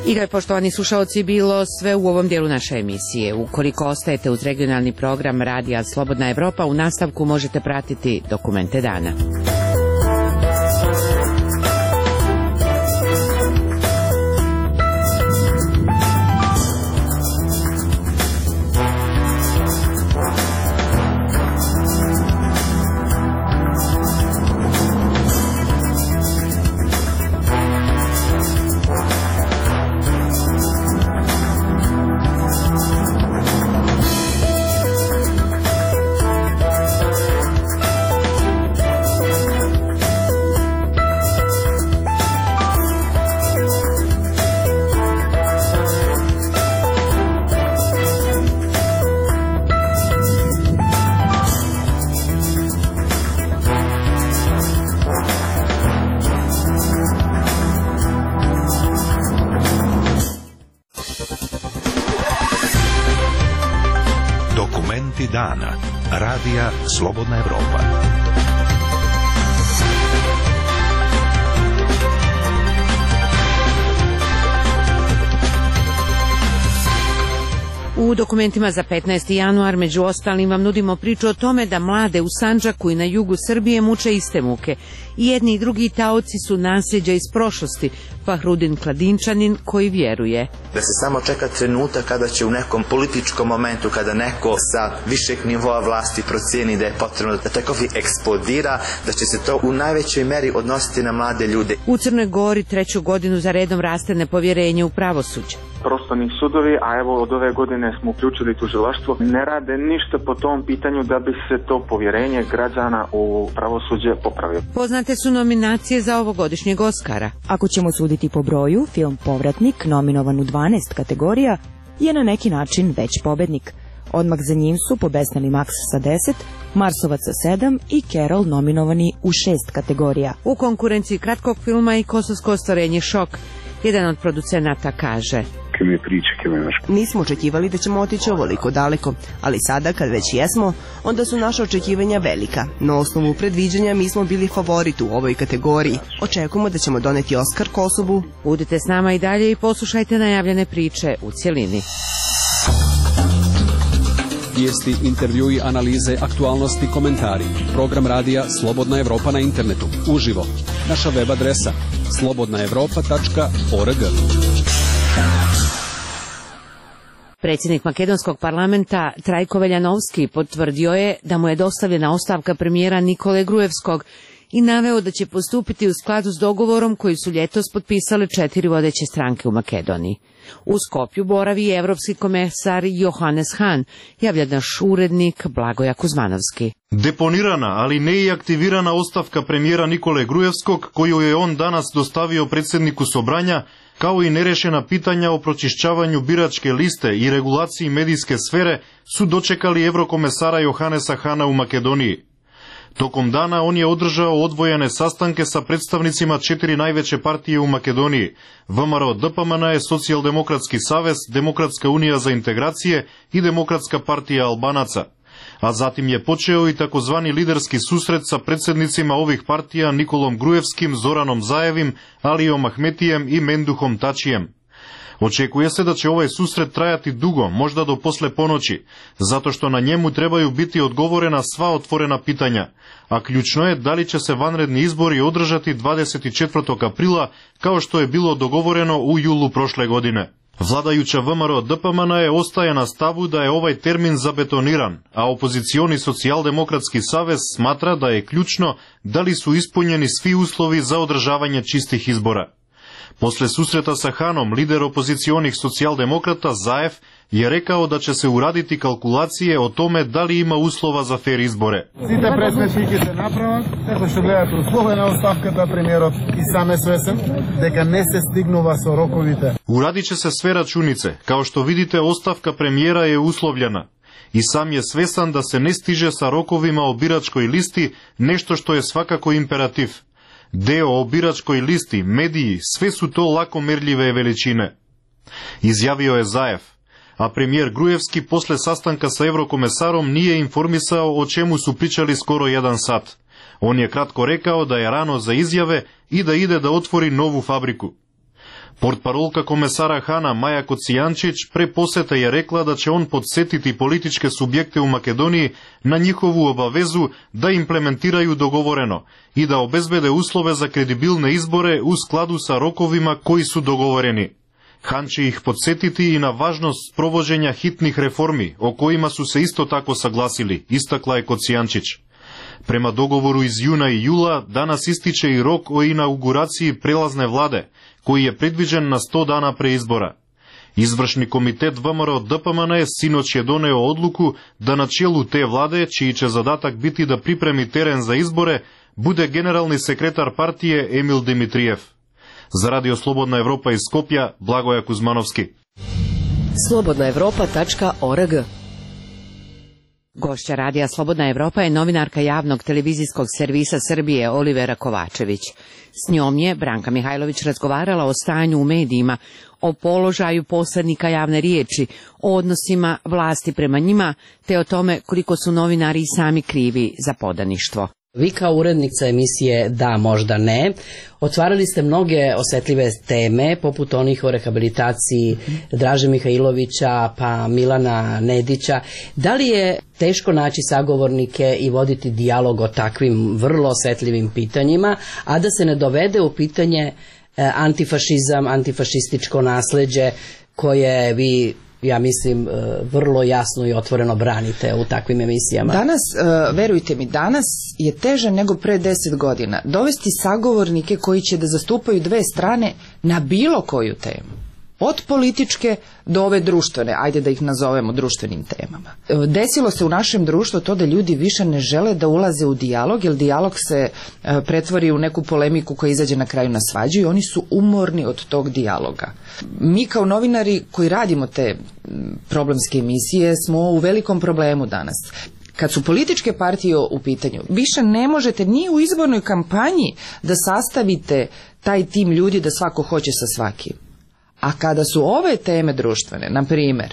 I to je, poštovani slušaoci, bilo sve u ovom dijelu naše emisije. Ukoliko ostajete uz regionalni program Radija Slobodna Evropa, u nastavku možete pratiti Dokumente dana. Dana. Radija Slobodna Evropa. U dokumentima za petnaesti januar među ostalim vam nudimo priču o tome da mlade u Sandžaku i na jugu Srbije muče iste muke. I jedni i drugi taoci su nasljeđa iz prošlosti, Fahrudin Kladinčanin koji vjeruje da se samo čeka trenutak kada će u nekom političkom momentu, kada neko sa višeg nivoa vlasti procijeni da je potrebno da takovi eksplodira, da će se to u najvećoj meri odnositi na mlade ljude. U Crnoj Gori treću godinu za redom raste nepovjerenje u pravosuđe. Prostorni sudovi, a evo od ove godine smo uključili tužilaštvo, ne rade ništa po tom pitanju da bi se to povjerenje građana u pravosuđe popravilo. Poznate su nominacije za ovogodišnjeg Oskara. Ako ćemo suditi po broju, film Povratnik, nominovan u dvanaest kategorija, je na neki način već pobednik. Odmah za njim su pobesneli Max sa deset, Marsovac sa sedam i Carol nominovani u šest kategorija. U konkurenciji kratkog filma i kosovsko ostvarenje Šok. Jedan od producenata kaže: Nismo očekivali da ćemo otići ovoliko daleko, ali sada kad već jesmo, onda su naša očekivanja velika. Na osnovu predviđanja mi smo bili favorit u ovoj kategoriji. Očekujemo da ćemo doneti Oskar Kosovu. Budite s nama i dalje i poslušajte najavljene priče u cjelini. Vijesti, intervjui, analize, aktualnosti, komentari. Program radija Slobodna Evropa na internetu. Uživo. Naša web adresa slobodna evropa tačka org. Predsjednik makedonskog parlamenta Trajko Veljanovski potvrdio je da mu je dostavljena ostavka premijera Nikole Gruevskog i naveo da će postupiti u skladu s dogovorom koji su ljetos potpisale četiri vodeće stranke u Makedoniji. U Skopju boravi i evropski komesar Johannes Hahn, javlja naš urednik Blagoja Kuzmanovski. Deponirana, ali ne i aktivirana ostavka premijera Nikole Gruevskog, koju je on danas dostavio predsjedniku Sobranja, kao i nerešena pitanja o pročišćavanju biračke liste i regulaciji medijske sfere, su dočekali evrokomesara Johannesa Hahna u Makedoniji. Tokom dana on je održao odvojene sastanke sa predstavnicima četiri najveće partije u Makedoniji, V M R O D P M N, Socijaldemokratski savez, Demokratska unija za integracije i Demokratska partija Albanaca. A zatim je počeo i takozvani liderski susret sa predsjednicima ovih partija Nikolom Gruevskim, Zoranom Zajevim, Alijom Ahmetijem i Menduhom Tačijem. Očekuje se da će ovaj susret trajati dugo, možda do posle ponoći, zato što na njemu trebaju biti odgovorena sva otvorena pitanja, a ključno je da li će se vanredni izbori održati dvadeset četvrtog aprila, kao što je bilo dogovoreno u julu prošle godine. Vladajuća V M R O D P M N je ostaje na stavu da je ovaj termin zabetoniran, a opozicioni Socijaldemokratski savez smatra da je ključno da li su ispunjeni svi uslovi za održavanje čistih izbora. Posle susreta sa Hanom, lider opozicionih socijaldemokrata Zaev je rekao da će se uraditi kalkulacije o tome da li ima uslova za fer izbore. Сите пресметники се направат, како што гледате условена оставката премиерот и сам е свесен дека не се стигнува со роковите. Uradit će se sve računice. Kao što vidite, ostavka premijera je uslovljena. I sam je svesan da se ne stiže sa rokovima o biračkoj listi, nešto što je svakako imperativ. Deo o biračkoj listi, mediji, sve su to lako merljive veličine. Izjavio je Zaev, a premijer Gruevski posle sastanka sa evrokomesarom nije informisao o čemu su pričali skoro jedan sat. On je kratko rekao da je rano za izjave i da ide da otvori novu fabriku. Портпаролка комесара Хана Маја Коцијанчич пре посета ја рекла да ќе он подсетити политичке субјекти у Македонија на нjihovu обавезу да имплементирају договорено и да обезбеде услове за кредибилни изборе у складу са роковима кои су договорени. Хан ќе их подсетити и на важност провоđenja хитних реформи, о коима су се исто тако согласили, истакла е Коцијанчич. Према договору из јуна и јула, данас истиче и рок о инаугурацији прелазне владе, кој е предвиđен на сто дана пре избора. Извршни комитет ВМРО ДПМН синоќ е донео одлуку да на челу те владе, чиј ќе задатак бити да припреми терен за изборе, буде генерални секретар партије Емил Димитриев. За Радио Слободна Европа из Скопја, Благоја Кузмановски. slobodna evropa tačka org. Gošća Radija Slobodna Evropa je novinarka javnog televizijskog servisa Srbije Olivera Kovačević. S njom je Branka Mihajlović razgovarala o stanju u medijima, o položaju posrednika javne riječi, o odnosima vlasti prema njima, te o tome koliko su novinari sami krivi za podaništvo. Vi kao urednica emisije Da, možda ne, otvarali ste mnoge osetljive teme, poput onih o rehabilitaciji Draže Mihajlovića pa Milana Nedića. Da li je teško naći sagovornike i voditi dijalog o takvim vrlo osetljivim pitanjima, a da se ne dovede u pitanje antifašizam, antifašističko nasleđe koje vi, ja mislim, vrlo jasno i otvoreno branite u takvim emisijama? Danas, verujte mi, danas je teže nego pre deset godina dovesti sagovornike koji će da zastupaju dve strane na bilo koju temu. Od političke do ove društvene, ajde da ih nazovemo društvenim temama. Desilo se u našem društvu to da ljudi više ne žele da ulaze u dijalog, jer dijalog se pretvori u neku polemiku koja izađe na kraju na svađu i oni su umorni od tog dijaloga. Mi kao novinari koji radimo te problemske emisije smo u velikom problemu danas. Kad su političke partije u pitanju, više ne možete ni u izbornoj kampanji da sastavite taj tim ljudi da svako hoće sa svakim. A kada su ove teme društvene, na primjer,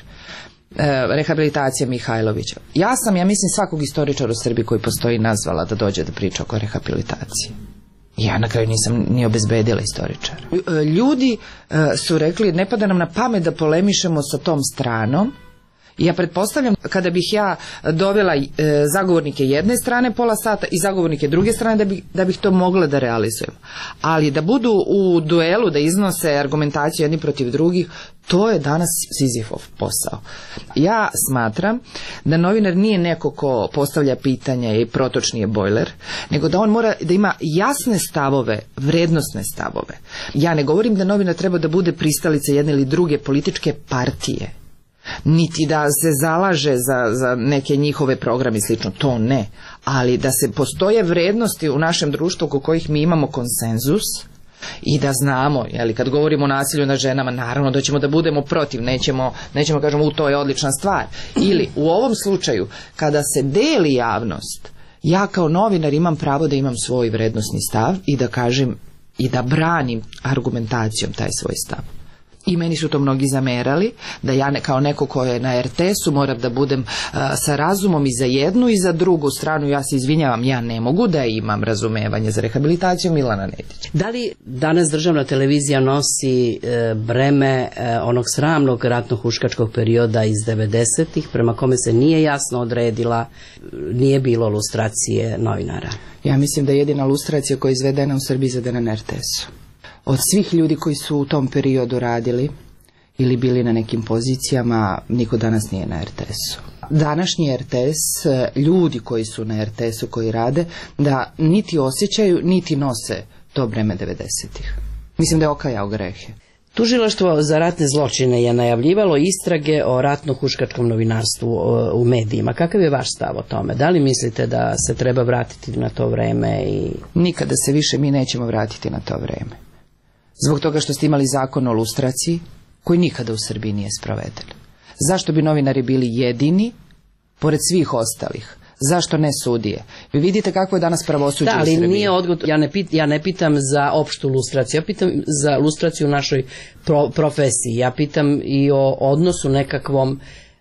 e, rehabilitacija Mihajlovića, ja sam, ja mislim, svakog istoričara u Srbiji koji postoji nazvala da dođe da priča oko rehabilitacije. Ja na kraju nisam ni obezbedila istoričara. Ljudi e, su rekli, ne pada nam na pamet da polemišemo sa tom stranom. Ja pretpostavljam, kada bih ja dovela e, zagovornike jedne strane pola sata i zagovornike druge strane, da, bi, da bih to mogla da realizujem. Ali da budu u duelu, da iznose argumentaciju jedni protiv drugih, to je danas Sizifov posao. Ja smatram da novinar nije neko ko postavlja pitanja i protočni je bojler, nego da on mora da ima jasne stavove, vrednosne stavove. Ja ne govorim da novinar treba da bude pristalica jedne ili druge političke partije, niti da se zalaže za, za neke njihove programe i slično, to ne, ali da se postoje vrednosti u našem društvu oko kojih mi imamo konsenzus i da znamo, jeli, kad govorimo o nasilju nad ženama, naravno da ćemo da budemo protiv, nećemo, nećemo kažemo u to je odlična stvar, ili u ovom slučaju kada se deli javnost, ja kao novinar imam pravo da imam svoj vrednosni stav i da kažem i da branim argumentacijom taj svoj stav. I meni su to mnogi zamerali, da ja ne, kao neko ko je na er te esu moram da budem a, sa razumom i za jednu i za drugu stranu. Ja se izvinjavam, ja ne mogu da imam razumevanje za rehabilitaciju Milana Nedića. Da li danas državna televizija nosi e, breme e, onog sramnog ratno-huškačkog perioda iz devedesetih, prema kome se nije jasno odredila, nije bilo lustracije novinara? Ja mislim da je jedina lustracija koja je izvedena u Srbiji izvedena na er te esu. Od svih ljudi koji su u tom periodu radili ili bili na nekim pozicijama, niko danas nije na er te esu. Današnji er te es, ljudi koji su na er te esu, koji rade, da niti osjećaju, niti nose to breme devedesetih. Mislim da je okajao grehe. Tužilaštvo za ratne zločine je najavljivalo istrage o ratno-huškačkom novinarstvu u medijima. Kakav je vaš stav o tome? Da li mislite da se treba vratiti na to vreme? I... Nikada se više mi nećemo vratiti na to vreme. Zbog toga što ste imali zakon o lustraciji, koji nikada u Srbiji nije sproveden. Zašto bi novinari bili jedini, pored svih ostalih? Zašto ne sudije? Vi vidite kako je danas pravosuđe da, u Srbiji. Ali nije odgovor, ja ne, pit, ja ne pitam za opštu lustraciju, ja pitam za lustraciju u našoj pro, profesiji. Ja pitam i o odnosu nekakvom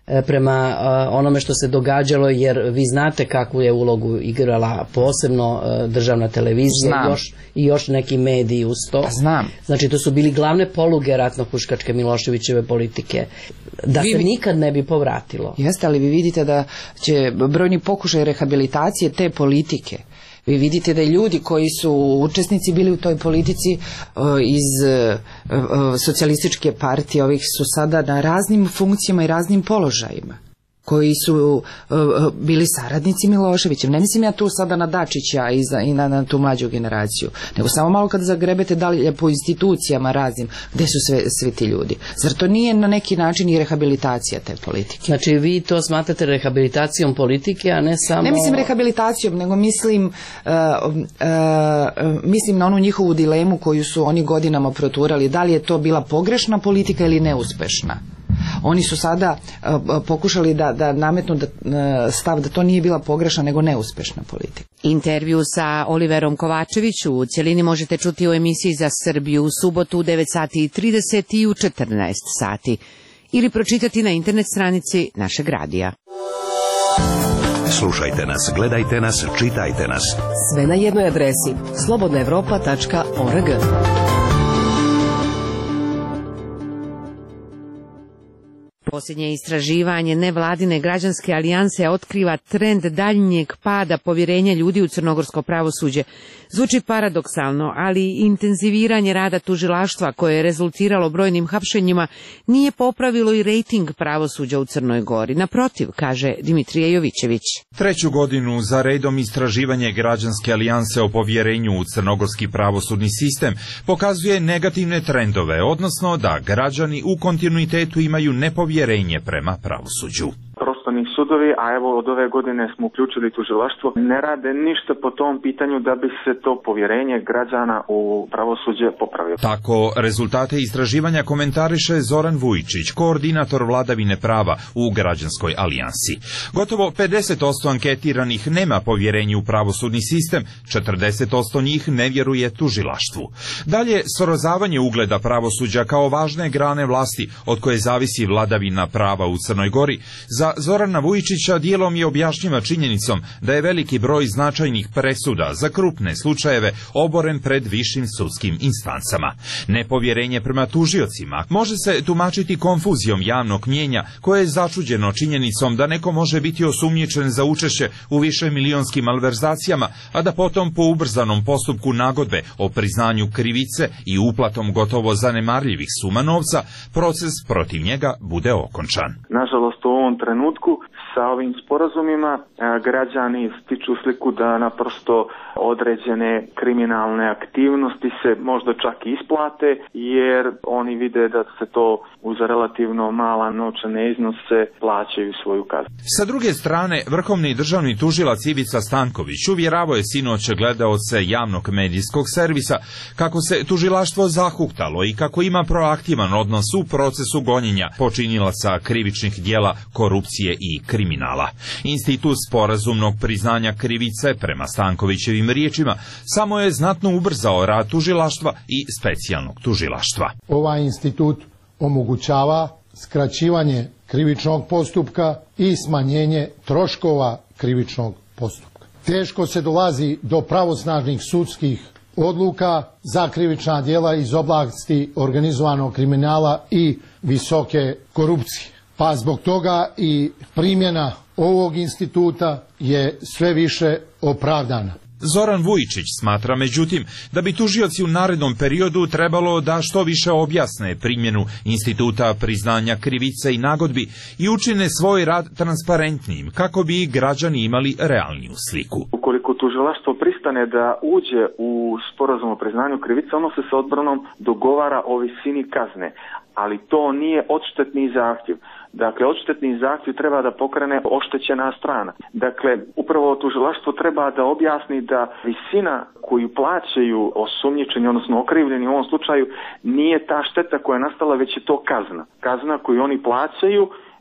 prema onome što se događalo, jer vi znate kakvu je ulogu igrala posebno državna televizija još, i još neki mediji uz to. Znam. Znači to su bili glavne poluge ratno-huškačke Miloševićeve politike. Da vi, se nikad ne bi povratilo. Jeste, ali vi vidite da će brojni pokušaj rehabilitacije te politike. Vi vidite da ljudi koji su učesnici bili u toj politici iz socijalističke partije, ovih su sada na raznim funkcijama i raznim položajima, koji su bili saradnici Miloševića. Ne mislim ja tu sada na Dačića i, za, i na, na tu mlađu generaciju, nego samo malo kad zagrebete dalje po institucijama raznim, gde su sve, svi ti ljudi. Zar to nije na neki način i rehabilitacija te politike? Znači vi to smatrate rehabilitacijom politike, a ne samo... Ne mislim rehabilitacijom, nego mislim, uh, uh, mislim na onu njihovu dilemu koju su oni godinama proturali, da li je to bila pogrešna politika ili neuspešna. Oni su sada uh, pokušali da, da nametnu da, uh, stav da to nije bila pogrešna nego neuspešna politika. Intervju sa Oliverom Kovačeviću u cjelini možete čuti u emisiji Za Srbiju u subotu u devet sati i trideset i u četrnaest sati ili pročitati na internet stranici našeg radija. Slušajte nas, gledajte nas, čitajte nas. Sve na jednoj adresi slobodna evropa tačka org. Posljednje istraživanje nevladine građanske alijanse otkriva trend daljnjeg pada povjerenja ljudi u crnogorsko pravosuđe. Zvuči paradoksalno, ali intenziviranje rada tužilaštva koje je rezultiralo brojnim hapšenjima nije popravilo i rejting pravosuđa u Crnoj Gori. Naprotiv, kaže Dimitrije Jovićević. Treću godinu za redom istraživanje građanske alijanse o povjerenju u crnogorski pravosudni sistem pokazuje negativne trendove, odnosno da građani u kontinuitetu imaju nepovjerenje prema pravosuđu. Prostorni sudovi, a evo od ove godine smo uključili tužilaštvo, ne rade ništa po tom pitanju da bi se to povjerenje građana u pravosuđe popravilo. Tako rezultate istraživanja komentariše Zoran Vujičić, koordinator vladavine prava u građanskoj alijansi. Gotovo pedeset posto anketiranih nema povjerenje u pravosudni sistem, četrdeset posto njih ne vjeruje tužilaštvu. Dalje, srozavanje ugleda pravosuđa kao važne grane vlasti od koje zavisi vladavina prava u Crnoj Gori, za Zorana Vujičića dijelom je objašnjiva činjenicom da je veliki broj značajnih presuda za krupne slučajeve oboren pred višim sudskim instancama. Nepovjerenje prema tužiocima može se tumačiti konfuzijom javnog mnijenja koje je začuđeno činjenicom da neko može biti osumnjičen za učešće u više milionskim malverzacijama, a da potom po ubrzanom postupku nagodbe o priznanju krivice i uplatom gotovo zanemarljivih suma novca, proces protiv njega bude okončan. Nažalost, u ovom trenutku sa ovim sporazumima građani stiču sliku da naprosto određene kriminalne aktivnosti se možda čak i isplate, jer oni vide da se to uz relativno mala novčane iznose plaćaju svoju kaznu. Sa druge strane, vrhovni državni tužilac Ivica Stanković uvjeravao je sinoć gledaoce javnog medijskog servisa kako se tužilaštvo zahuktalo i kako ima proaktivan odnos u procesu gonjenja počinilaca krivičnih djela korupcije i kriminala. Institut sporazumnog priznanja krivice, prema Stankovićevim riječima, samo je znatno ubrzao rad tužilaštva i specijalnog tužilaštva. Ovaj institut omogućava skraćivanje krivičnog postupka i smanjenje troškova krivičnog postupka. Teško se dolazi do pravosnažnih sudskih odluka za krivična djela iz oblasti organizovanog kriminala i visoke korupcije. Pa zbog toga i primjena ovog instituta je sve više opravdana. Zoran Vujičić smatra, međutim, da bi tužioci u narednom periodu trebalo da što više objasne primjenu instituta priznanja krivice i nagodbi i učine svoj rad transparentnim, kako bi građani imali realniju sliku. Ukoliko tužilaštvo pristane da uđe u sporazum o priznanju krivice, ono se sa odbranom dogovara o visini kazne, ali to nije odštetni zahtjev. Dakle, odštetni zahtjev treba da pokrene oštećena strana. Dakle, upravo tužilaštvo treba da objasni da visina koju plaćaju osumnjičeni, odnosno okrivljeni u ovom slučaju, nije ta šteta koja je nastala, već je to kazna. Kazna koju oni plaćaju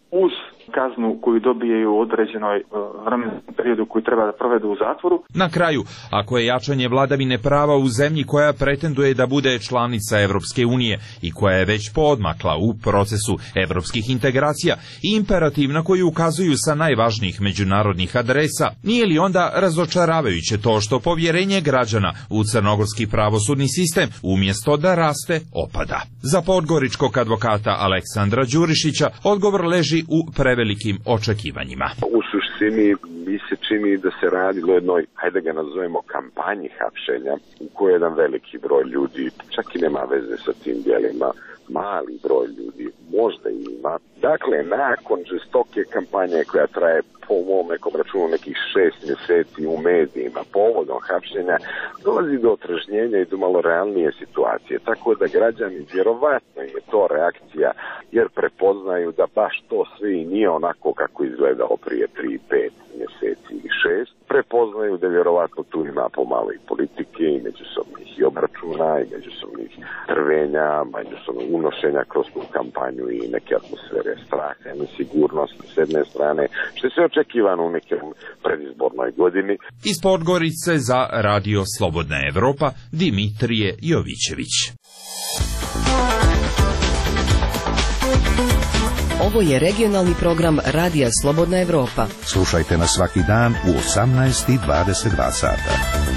uz kaznu koju dobijaju u određenoj vremenskom periodu koji treba da provedu u zatvoru. Na kraju, ako je jačanje vladavine prava u zemlji koja pretenduje da bude članica Evropske unije i koja je već poodmakla u procesu evropskih integracija i imperativ na koji ukazuju sa najvažnijih međunarodnih adresa, nije li onda razočaravajuće to što povjerenje građana u crnogorski pravosudni sistem umjesto da raste, opada? Za podgoričkog advokata Aleksandra Đurišića odgovor leži u prevelikim očekivanjima. U suštini mi se čini da se radilo o jednoj, hajde ga nazovemo, kampanji hapšenja u kojoj jedan veliki broj ljudi, čak i nema veze sa tim djelima, mali broj ljudi možda i ima. Dakle, nakon žestoke kampanje koja traje po mom nekom računu nekih šest mjeseci u medijima povodom hapšenja, dolazi do otrežnjenja i do malo realnije situacije. Tako da građani, vjerovatno je to reakcija, jer prepoznaju da baš to sve i nije onako kako izgledalo prije tri, pet mjeseci i šest. Prepoznaju da vjerovatno tu ima pomalo i politike i međusobnih i obračuna i međusobnih trvenja, međusobnog unošenja kroz tu kampanju i neke atmosfere straha i nesigurnosti s jedne strane, što se očekivano u nekom predizbornoj godini. Iz Podgorice za Radio Slobodna Evropa, Dimitrije Jovićević. Ovo je regionalni program Radija Slobodna Evropa. Slušajte nas svaki dan u osamnaest i dvadeset dva sata.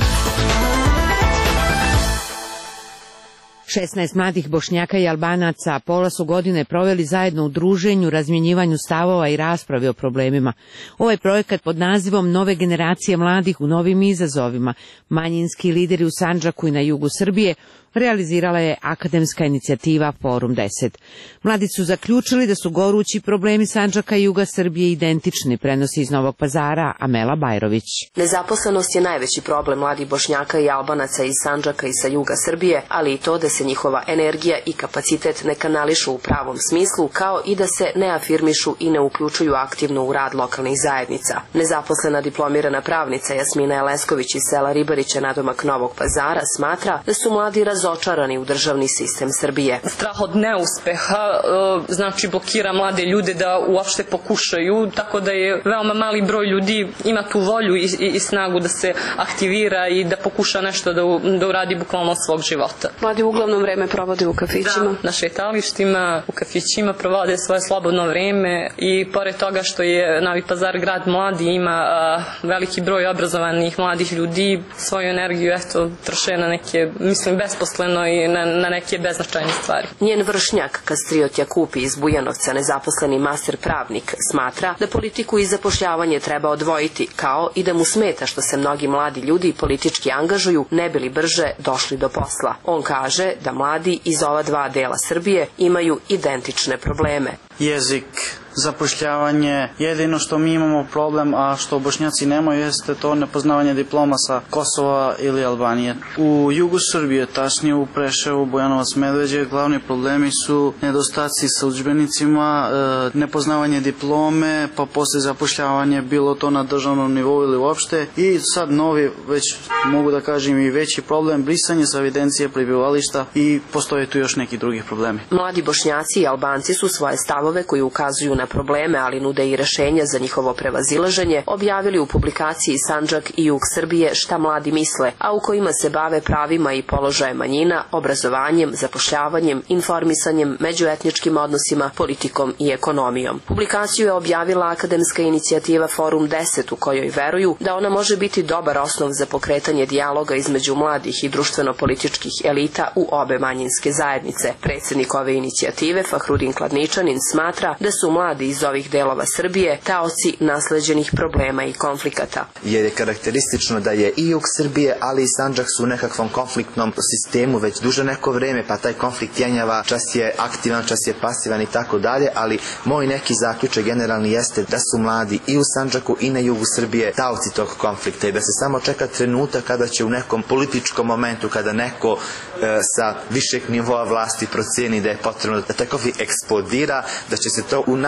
šesnaest mladih Bošnjaka i Albanaca pola su godine proveli zajedno u druženju, razmjenjivanju stavova i raspravi o problemima. Ovaj projekat pod nazivom Nove generacije mladih u novim izazovima, manjinski lideri u Sandžaku i na jugu Srbije, realizirala je akademska inicijativa Forum deset. Mladi su zaključili da su gorući problemi Sandžaka i juga Srbije identični, prenosi iz Novog Pazara Amela Bajrović. Nezaposlenost je najveći problem mladih Bošnjaka i Albanaca iz Sandžaka i sa juga Srbije, ali i to da se njihova energija i kapacitet ne kanališu u pravom smislu, kao i da se ne afirmišu i ne uključuju aktivno u rad lokalnih zajednica. Nezaposlena diplomirana pravnica Jasmina Elesković iz sela Ribariće nadomak Novog Pazara smatra da su mladi razočarani u državni sistem Srbije. Strah od neuspeha znači blokira mlade ljude da uopšte pokušaju, tako da je veoma mali broj ljudi ima tu volju i, i, i snagu da se aktivira i da pokuša nešto da, da uradi bukvalno svog života. Mladi uglavnom vreme provode u kafićima. Da, na šetalištima, u kafićima provode svoje slobodno vreme i pored toga što je Novi Pazar grad mladi, ima a, veliki broj obrazovanih mladih ljudi, svoju energiju eto troše na neke, mislim, besposleno i na, na neke beznačajne stvari. Njen vršnjak Kastriot Jakupi iz Bujanovca, nezaposleni master pravnik, smatra da politiku i zapošljavanje treba odvojiti, kao i da mu smeta što se mnogi mladi ljudi politički angažuju ne bi li brže došli do posla. On kaže da mladi iz ova dva dela Srbije imaju identične probleme. Jezik, zapošljavanje, jedino što mi imamo problem, a što Bošnjaci nemaju, jeste to nepoznavanje diploma sa Kosova ili Albanije. U jugu Srbije, tačnije u Preševu, Bujanovac, Medveđe, glavni problemi su nedostaci sa udžbenicima, nepoznavanje diplome, pa posle zapošljavanje, bilo to na državnom nivou ili uopšte. I sad novi, već mogu da kažem i veći problem, brisanje sa evidencije prebivališta i postoje tu još neki drugi problemi. Mladi Bošnjaci i Albanci su svoje stavove koji ukazuju na probleme, ali nude i rešenja za njihovo prevazilaženje, objavili u publikaciji Sandžak i jug Srbije šta mladi misle, a u kojima se bave pravima i položajem manjina, obrazovanjem, zapošljavanjem, informisanjem, međuetničkim odnosima, politikom i ekonomijom. Publikaciju je objavila akademska inicijativa Forum deset, u kojoj veruju da ona može biti dobar osnov za pokretanje dijaloga između mladih i društveno-političkih elita u obe manjinske zajednice. Predsjednik ove inicijative, Fahrudin Kladničanin, smatra da su mladi iz ovih delova Srbije taoci nasleđenih problema i konflikata. Jer je karakteristično da je i jug Srbije, ali i Sandžak su u nekakvom konfliktnom sistemu već duže neko vreme, pa taj konflikt jenjava, čas je aktivan, čas je pasivan i tako dalje, ali moj neki zaključak generalni jeste da su mladi i u Sandžaku i na jugu Srbije taoci tog konflikta i da se samo čeka trenutak kada će u nekom političkom momentu, kada neko e, sa višeg nivoa vlasti proceni da je potrebno da taj konflikt eksplodira, da će se to u najvećoj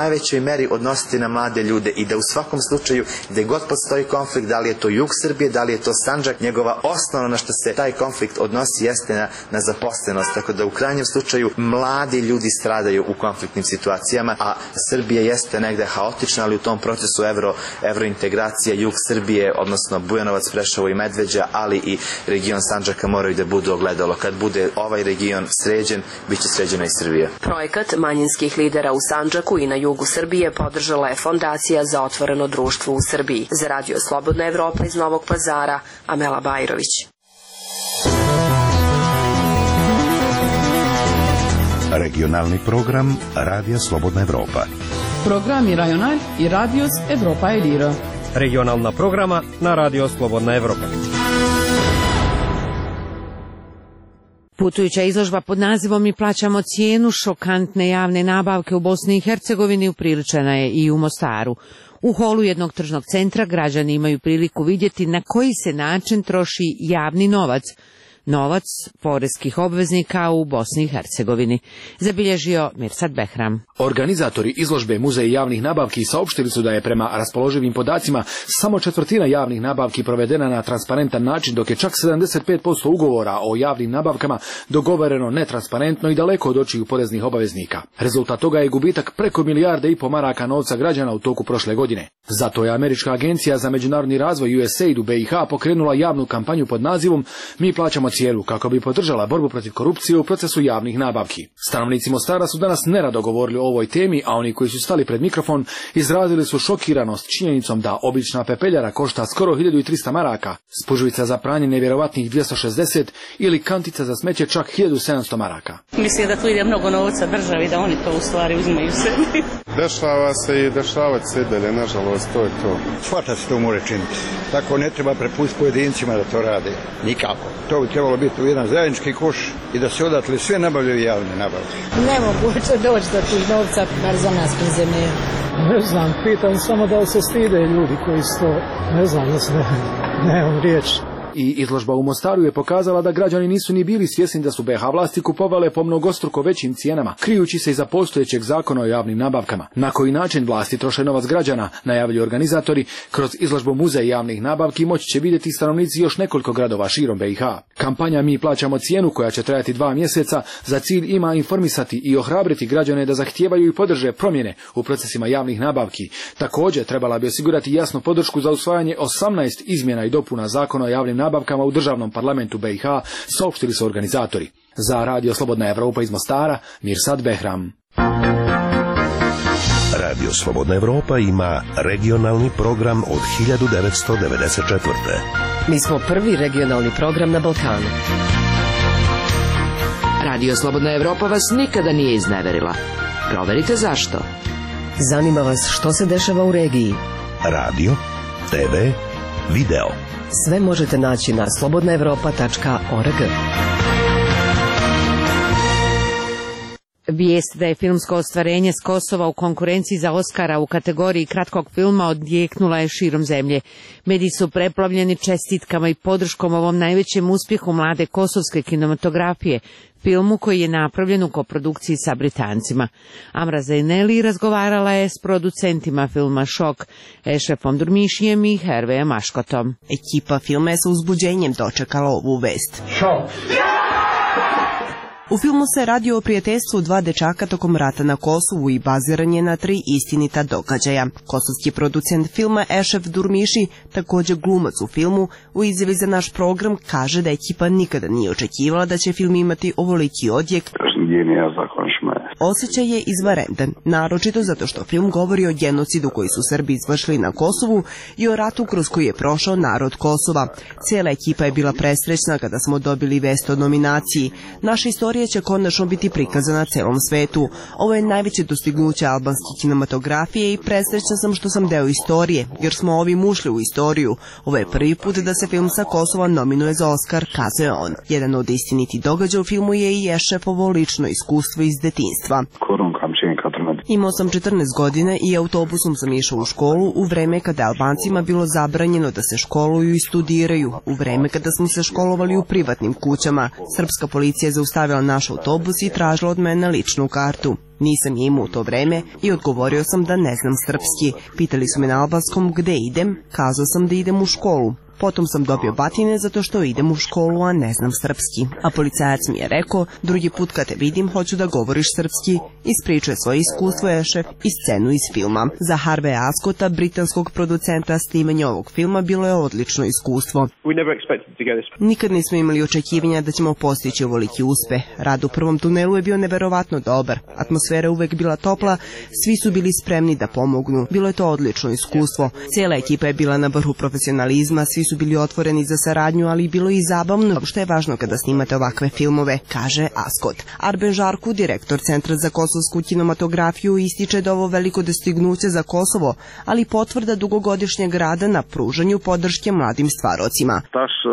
najvećoj meri odnositi na mlade ljude i da u svakom slučaju gdje god postoji konflikt, da li je to jug Srbije, da li je to Sandžak, njegova osnova na što se taj konflikt odnosi jeste na, na zaposlenost, tako da u krajnjem slučaju mladi ljudi stradaju u konfliktnim situacijama, a Srbija jeste negde haotična, ali u tom procesu evro, evrointegracija jug Srbije, odnosno Bujanovac, Preševo i Medveđa, ali i region Sandžaka moraju da budu ogledalo. Kad bude ovaj region sređen, bit će sređena i Srbija. Projekat manjinskih lidera u Sandžaku i na jugu Srbije podržala je Fondacija za otvoreno društvo u Srbiji. Za Radio Slobodna Evropa iz Novog Pazara, Amela Bajrović. Regionalni program Radija Slobodna Evropa. Programi Rajonal i Radios Evropa Elira. Regionalna programa na Radio Slobodna Evropa. Putujuća izložba pod nazivom Mi plaćamo cijenu šokantne javne nabavke u Bosni i Hercegovini upriličena je i u Mostaru. U holu jednog tržnog centra građani imaju priliku vidjeti na koji se način troši javni novac, novac poreskih obveznika u Bosni i Hercegovini, zabilježio Mirsad Behram. Organizatori izložbe Muzej javnih nabavki saopštili su da je prema raspoloživim podacima samo četvrtina javnih nabavki provedena na transparentan način, dok je čak sedamdeset pet posto ugovora o javnim nabavkama dogovoreno netransparentno i daleko od očiju poreznih obaveznika. Rezultat toga je gubitak preko milijarde i po maraka novca građana u toku prošle godine. Zato je Američka agencija za međunarodni razvoj U S A I D u B i H pokrenula javnu kampanju pod nazivom Mi plaćamo cijelu, kako bi podržala borbu protiv korupcije u procesu javnih nabavki. Stanovnici Mostara su danas nerado govorili o ovoj temi, a oni koji su stali pred mikrofon izrazili su šokiranost činjenicom da obična pepeljara košta skoro hiljadu trista maraka, spužvica za pranje nevjerovatnih dvjesto šezdeset ili kantica za smeće čak hiljadu sedamsto maraka. Mislim da tu ide mnogo novca državi, da oni to u stvari uzimaju sebi. Dešava se i dešavati se dalje, nažalost, to je to. Hvata se to može činiti. Tako ne treba prepustiti pojedincima da to rade. Nikako. To bi trebalo biti u jedan zajednički koš i da se odatle sve nabavljaju javne nabavke. Nemoguće doći do tih novca, bar za nas penzionera. Ne znam, pitam samo da li se stide ljudi koji su to, ne znam, ne znam, nemam riječi. I izložba u Mostaru je pokazala da građani nisu ni bili svjesni da su B iH vlasti kupovale po mnogostruko većim cijenama, krijući se iza postojećeg zakona o javnim nabavkama. Na koji način vlasti troše novac građana, najavljuju organizatori, kroz izložbu Muzej javnih nabavki moći će vidjeti stanovnici još nekoliko gradova širom B iH. Kampanja Mi plaćamo cijenu, koja će trajati dva mjeseca, za cilj ima informisati i ohrabriti građane da zahtijevaju i podrže promjene u procesima javnih nabavki. Također trebala bi osigurati jasnu podršku za usvajanje osamnaest izmjena i dopuna zakona o javnim nabavkama u državnom parlamentu B iH, saopštili su organizatori. Za Radio Slobodna Evropa iz Mostara, Mirsad Behram. Radio Slobodna Evropa ima regionalni program od hiljadu devetsto devedeset četvrte. Mi smo prvi regionalni program na Balkanu. Radio Slobodna Evropa vas nikada nije izneverila. Proverite zašto. Zanima vas što se dešava u regiji. Radio, T V, video. Sve možete naći na slobodna evropa tačka org. Vijest da je filmsko ostvarenje s Kosova u konkurenciji za Oskara u kategoriji kratkog filma odjeknula je širom zemlje. Mediji su preplavljeni čestitkama i podrškom ovom najvećem uspjehu mlade kosovske kinematografije, filmu koji je napravljen u koprodukciji sa Britancima. Amra Zaineli razgovarala je s producentima filma Šok, Ešrefom Durmišijem i Hervejem Maškotom. Ekipa filma je sa uzbuđenjem dočekala ovu vest. Šok! U filmu se radi o prijateljstvu dva dečaka tokom rata na Kosovu i baziran je na tri istinita događaja. Kosovski producent filma Ešref Durmiši, također glumac u filmu, u izjavi za naš program kaže da ekipa nikada nije očekivala da će film imati ovoliki odjek. Osjećaj je izvanredan, naročito zato što film govori o genocidu koji su Srbi izvršili na Kosovu i o ratu kroz koji je prošao narod Kosova. Cijela ekipa je bila presrećna kada smo dobili vest o nominaciji. Naša istorija će konačno biti prikazana celom svetu. Ovo je najveće dostignuće albanske kinematografije i presrećna sam što sam deo istorije, jer smo ovim ušli u istoriju. Ovo je prvi put da se film sa Kosova nominuje za Oskar, kazao on. Jedan od istinitih događaja u filmu je i Ešrefovo lično iskustvo iz detinjstva. Imao sam četrnaest godina i autobusom sam išao u školu u vreme kada Albancima bilo zabranjeno da se školuju i studiraju, u vreme kada smo se školovali u privatnim kućama. Srpska policija je zaustavila naš autobus i tražila od mene ličnu kartu. Nisam je imao u to vreme i odgovorio sam da ne znam srpski. Pitali su me na albanskom gde idem, kazao sam da idem u školu. Potom sam dobio batine zato što idem u školu, a ne znam srpski. A policajac mi je rekao, drugi put kad te vidim hoću da govoriš srpski. Ispričao je svoje iskustvo Ešef i scenu iz filma. Za Harveya Ascota, britanskog producenta, snimanje ovog filma bilo je odlično iskustvo. Nikad nismo imali očekivanja da ćemo postići ovoliki uspeh. Rad u prvom tunelu je bio neverovatno dobar. Atmosfera je uvek bila topla, svi su bili spremni da pomognu. Bilo je to odlično iskustvo. Cijela ekipa je bila na vrhu profesionalizma, svi su bili otvoreni za saradnju, ali bilo i zabavno, što je važno kada snimate ovakve filmove, kaže Ascot. Arben Žarku, direktor Centra za kosovsku kinematografiju, ističe da ovo veliko dostignuće za Kosovo, ali potvrda dugogodišnjeg rada na pružanju podrške mladim stvarocima.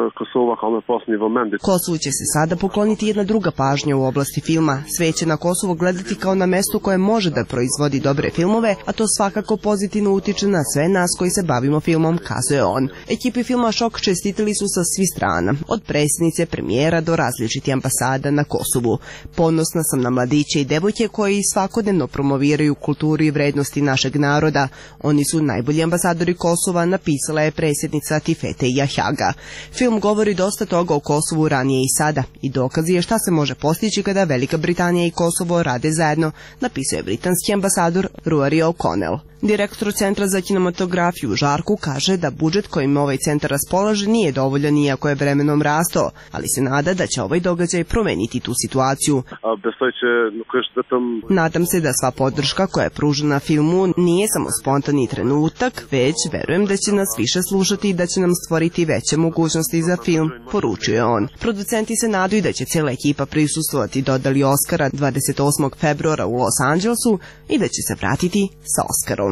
Kosovu će se sada pokloniti jedna druga pažnja u oblasti filma. Sve će na Kosovo gledati kao na mesto koje može da proizvodi dobre filmove, a to svakako pozitivno utiče na sve nas koji se bavimo filmom, kazuje on. Ekipi filma Šok čestitali su sa svih strana, od predsjednice, premijera do različitih ambasada na Kosovu. Ponosna sam na mladiće i devojke koji svakodnevno promoviraju kulturu i vrednosti našeg naroda. Oni su najbolji ambasadori Kosova, napisala je predsjednica Tifete Jahjaga. Film govori dosta toga o Kosovu ranije i sada i dokazi je šta se može postići kada Velika Britanija i Kosovo rade zajedno, napisao je britanski ambasador Rory O'Connell. Direktor Centra za kinematografiju Žarku kaže da budžet kojim ovaj centar raspolaže nije dovoljan iako je vremenom rastao, ali se nada da će ovaj događaj promeniti tu situaciju. Nadam se da sva podrška koja je pružena filmu nije samo spontani trenutak, već verujem da će nas više slušati i da će nam stvoriti veće mogućnosti za film, poručio je on. Producenti se nadaju da će cijela ekipa prisustvovati dodali Oscara dvadeset osmog februara u Los Angelesu i da će se vratiti sa Oskarom.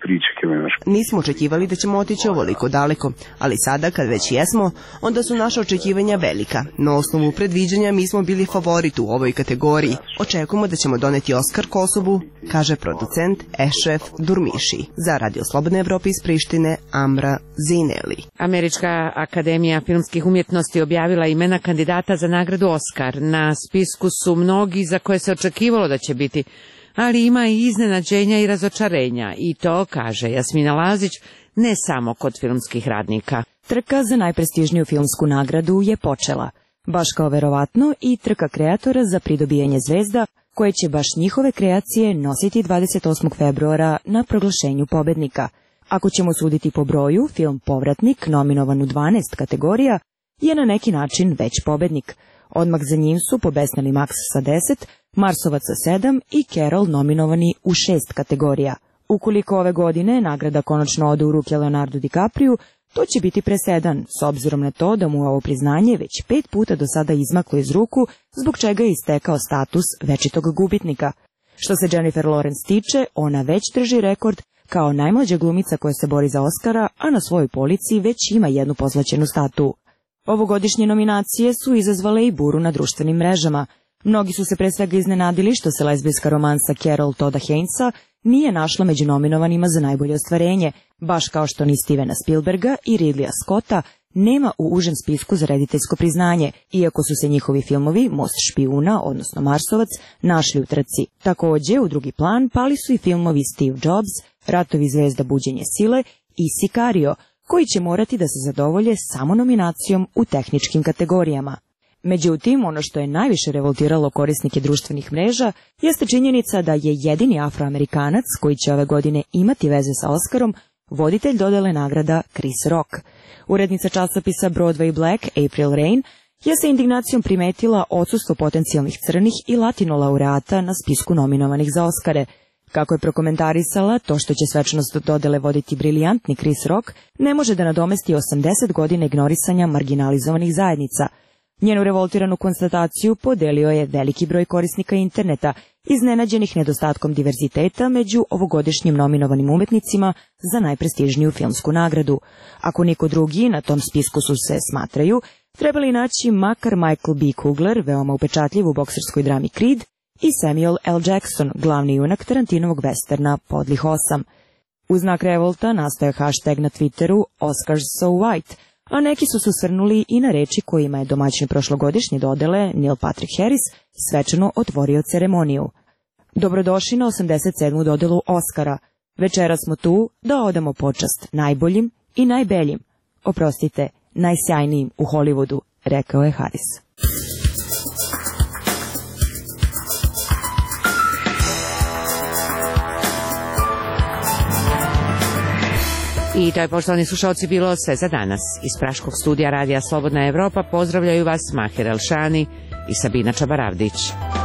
Nismo očekivali da ćemo otići ovoliko daleko, ali sada kad već jesmo, onda su naša očekivanja velika. Na osnovu predviđanja mi smo bili favorit u ovoj kategoriji. Očekujemo da ćemo doneti Oskar Kosovu, kaže producent Ešef Durmiši. Za Radio Slobodne Evrope iz Prištine, Amra Zineli. Američka akademija filmskih umjetnosti objavila imena kandidata za nagradu Oskar. Na spisku su mnogi za koje se očekivalo da će biti, ali ima i iznenađenja i razočarenja, i to, kaže Jasmina Lazić, ne samo kod filmskih radnika. Trka za najprestižniju filmsku nagradu je počela, baš kao verovatno i trka kreatora za pridobijanje zvezda, koje će baš njihove kreacije nositi dvadeset osmog februara na proglašenju pobednika. Ako ćemo suditi po broju, film Povratnik, nominovan u dvanaest kategorija, je na neki način već pobednik. Odmah za njim su pobesnili Max sa deset, Marsovac sa sedam i Carol nominovani u šest kategorija. Ukoliko ove godine nagrada konačno ode u ruke Leonardo DiCapriju, to će biti presedan, s obzirom na to da mu ovo priznanje već pet puta do sada izmaklo iz ruku, zbog čega je istekao status večitog gubitnika. Što se Jennifer Lawrence tiče, ona već drži rekord kao najmlađa glumica koja se bori za Oskara, a na svojoj polici već ima jednu pozlaćenu statu. Ovogodišnje nominacije su izazvale i buru na društvenim mrežama. Mnogi su se pre svega iznenadili što se lezbijska romansa Carol Todda Hainesa nije našla među nominovanima za najbolje ostvarenje, baš kao što ni Stevena Spielberga i Ridleya Scotta nema u užem spisku za rediteljsko priznanje, iako su se njihovi filmovi Most špijuna, odnosno Marsovac, našli u trci. Takođe, u drugi plan pali su i filmovi Steve Jobs, Ratovi zvezda buđenje sile i Sicario, koji će morati da se zadovolje samo nominacijom u tehničkim kategorijama. Međutim, ono što je najviše revoltiralo korisnike društvenih mreža jeste činjenica da je jedini Afroamerikanac koji će ove godine imati veze sa Oskarom voditelj dodele nagrada Chris Rock. Urednica časopisa Broadway Black, April Rain, je sa indignacijom primetila odsustvo potencijalnih crnih i latino laureata na spisku nominovanih za Oskare. Kako je prokomentarisala, to što će svečanost dodele voditi briljantni Chris Rock ne može da nadomesti osamdeset godina ignorisanja marginalizovanih zajednica. Njenu revoltiranu konstataciju podelio je veliki broj korisnika interneta, iznenađenih nedostatkom diverziteta među ovogodišnjim nominovanim umetnicima za najprestižniju filmsku nagradu. Ako niko drugi na tom spisku su se, smatraju, trebali naći makar Michael B. Kugler, veoma upečatljiv u bokserskoj drami Creed, i Samuel L. Jackson, glavni junak Tarantinovog westerna Podlih osam. U znak revolta nastaje hashtag na Twitteru Oscars so white, a neki su se osvrnuli i na reči kojima je domaćin prošlogodišnje dodele Neil Patrick Harris svečano otvorio ceremoniju. Dobrodošli na osamdeset sedmu dodelu Oscara. Večera smo tu da odamo počast najboljim i najbeljim, oprostite, najsjajnijim u Hollywoodu, rekao je Harris. I to je, poštovani slušalci, bilo sve za danas. Iz praškog studija Radija Slobodna Evropa pozdravljaju vas Mahir Elšani i Sabina Čabaravdić.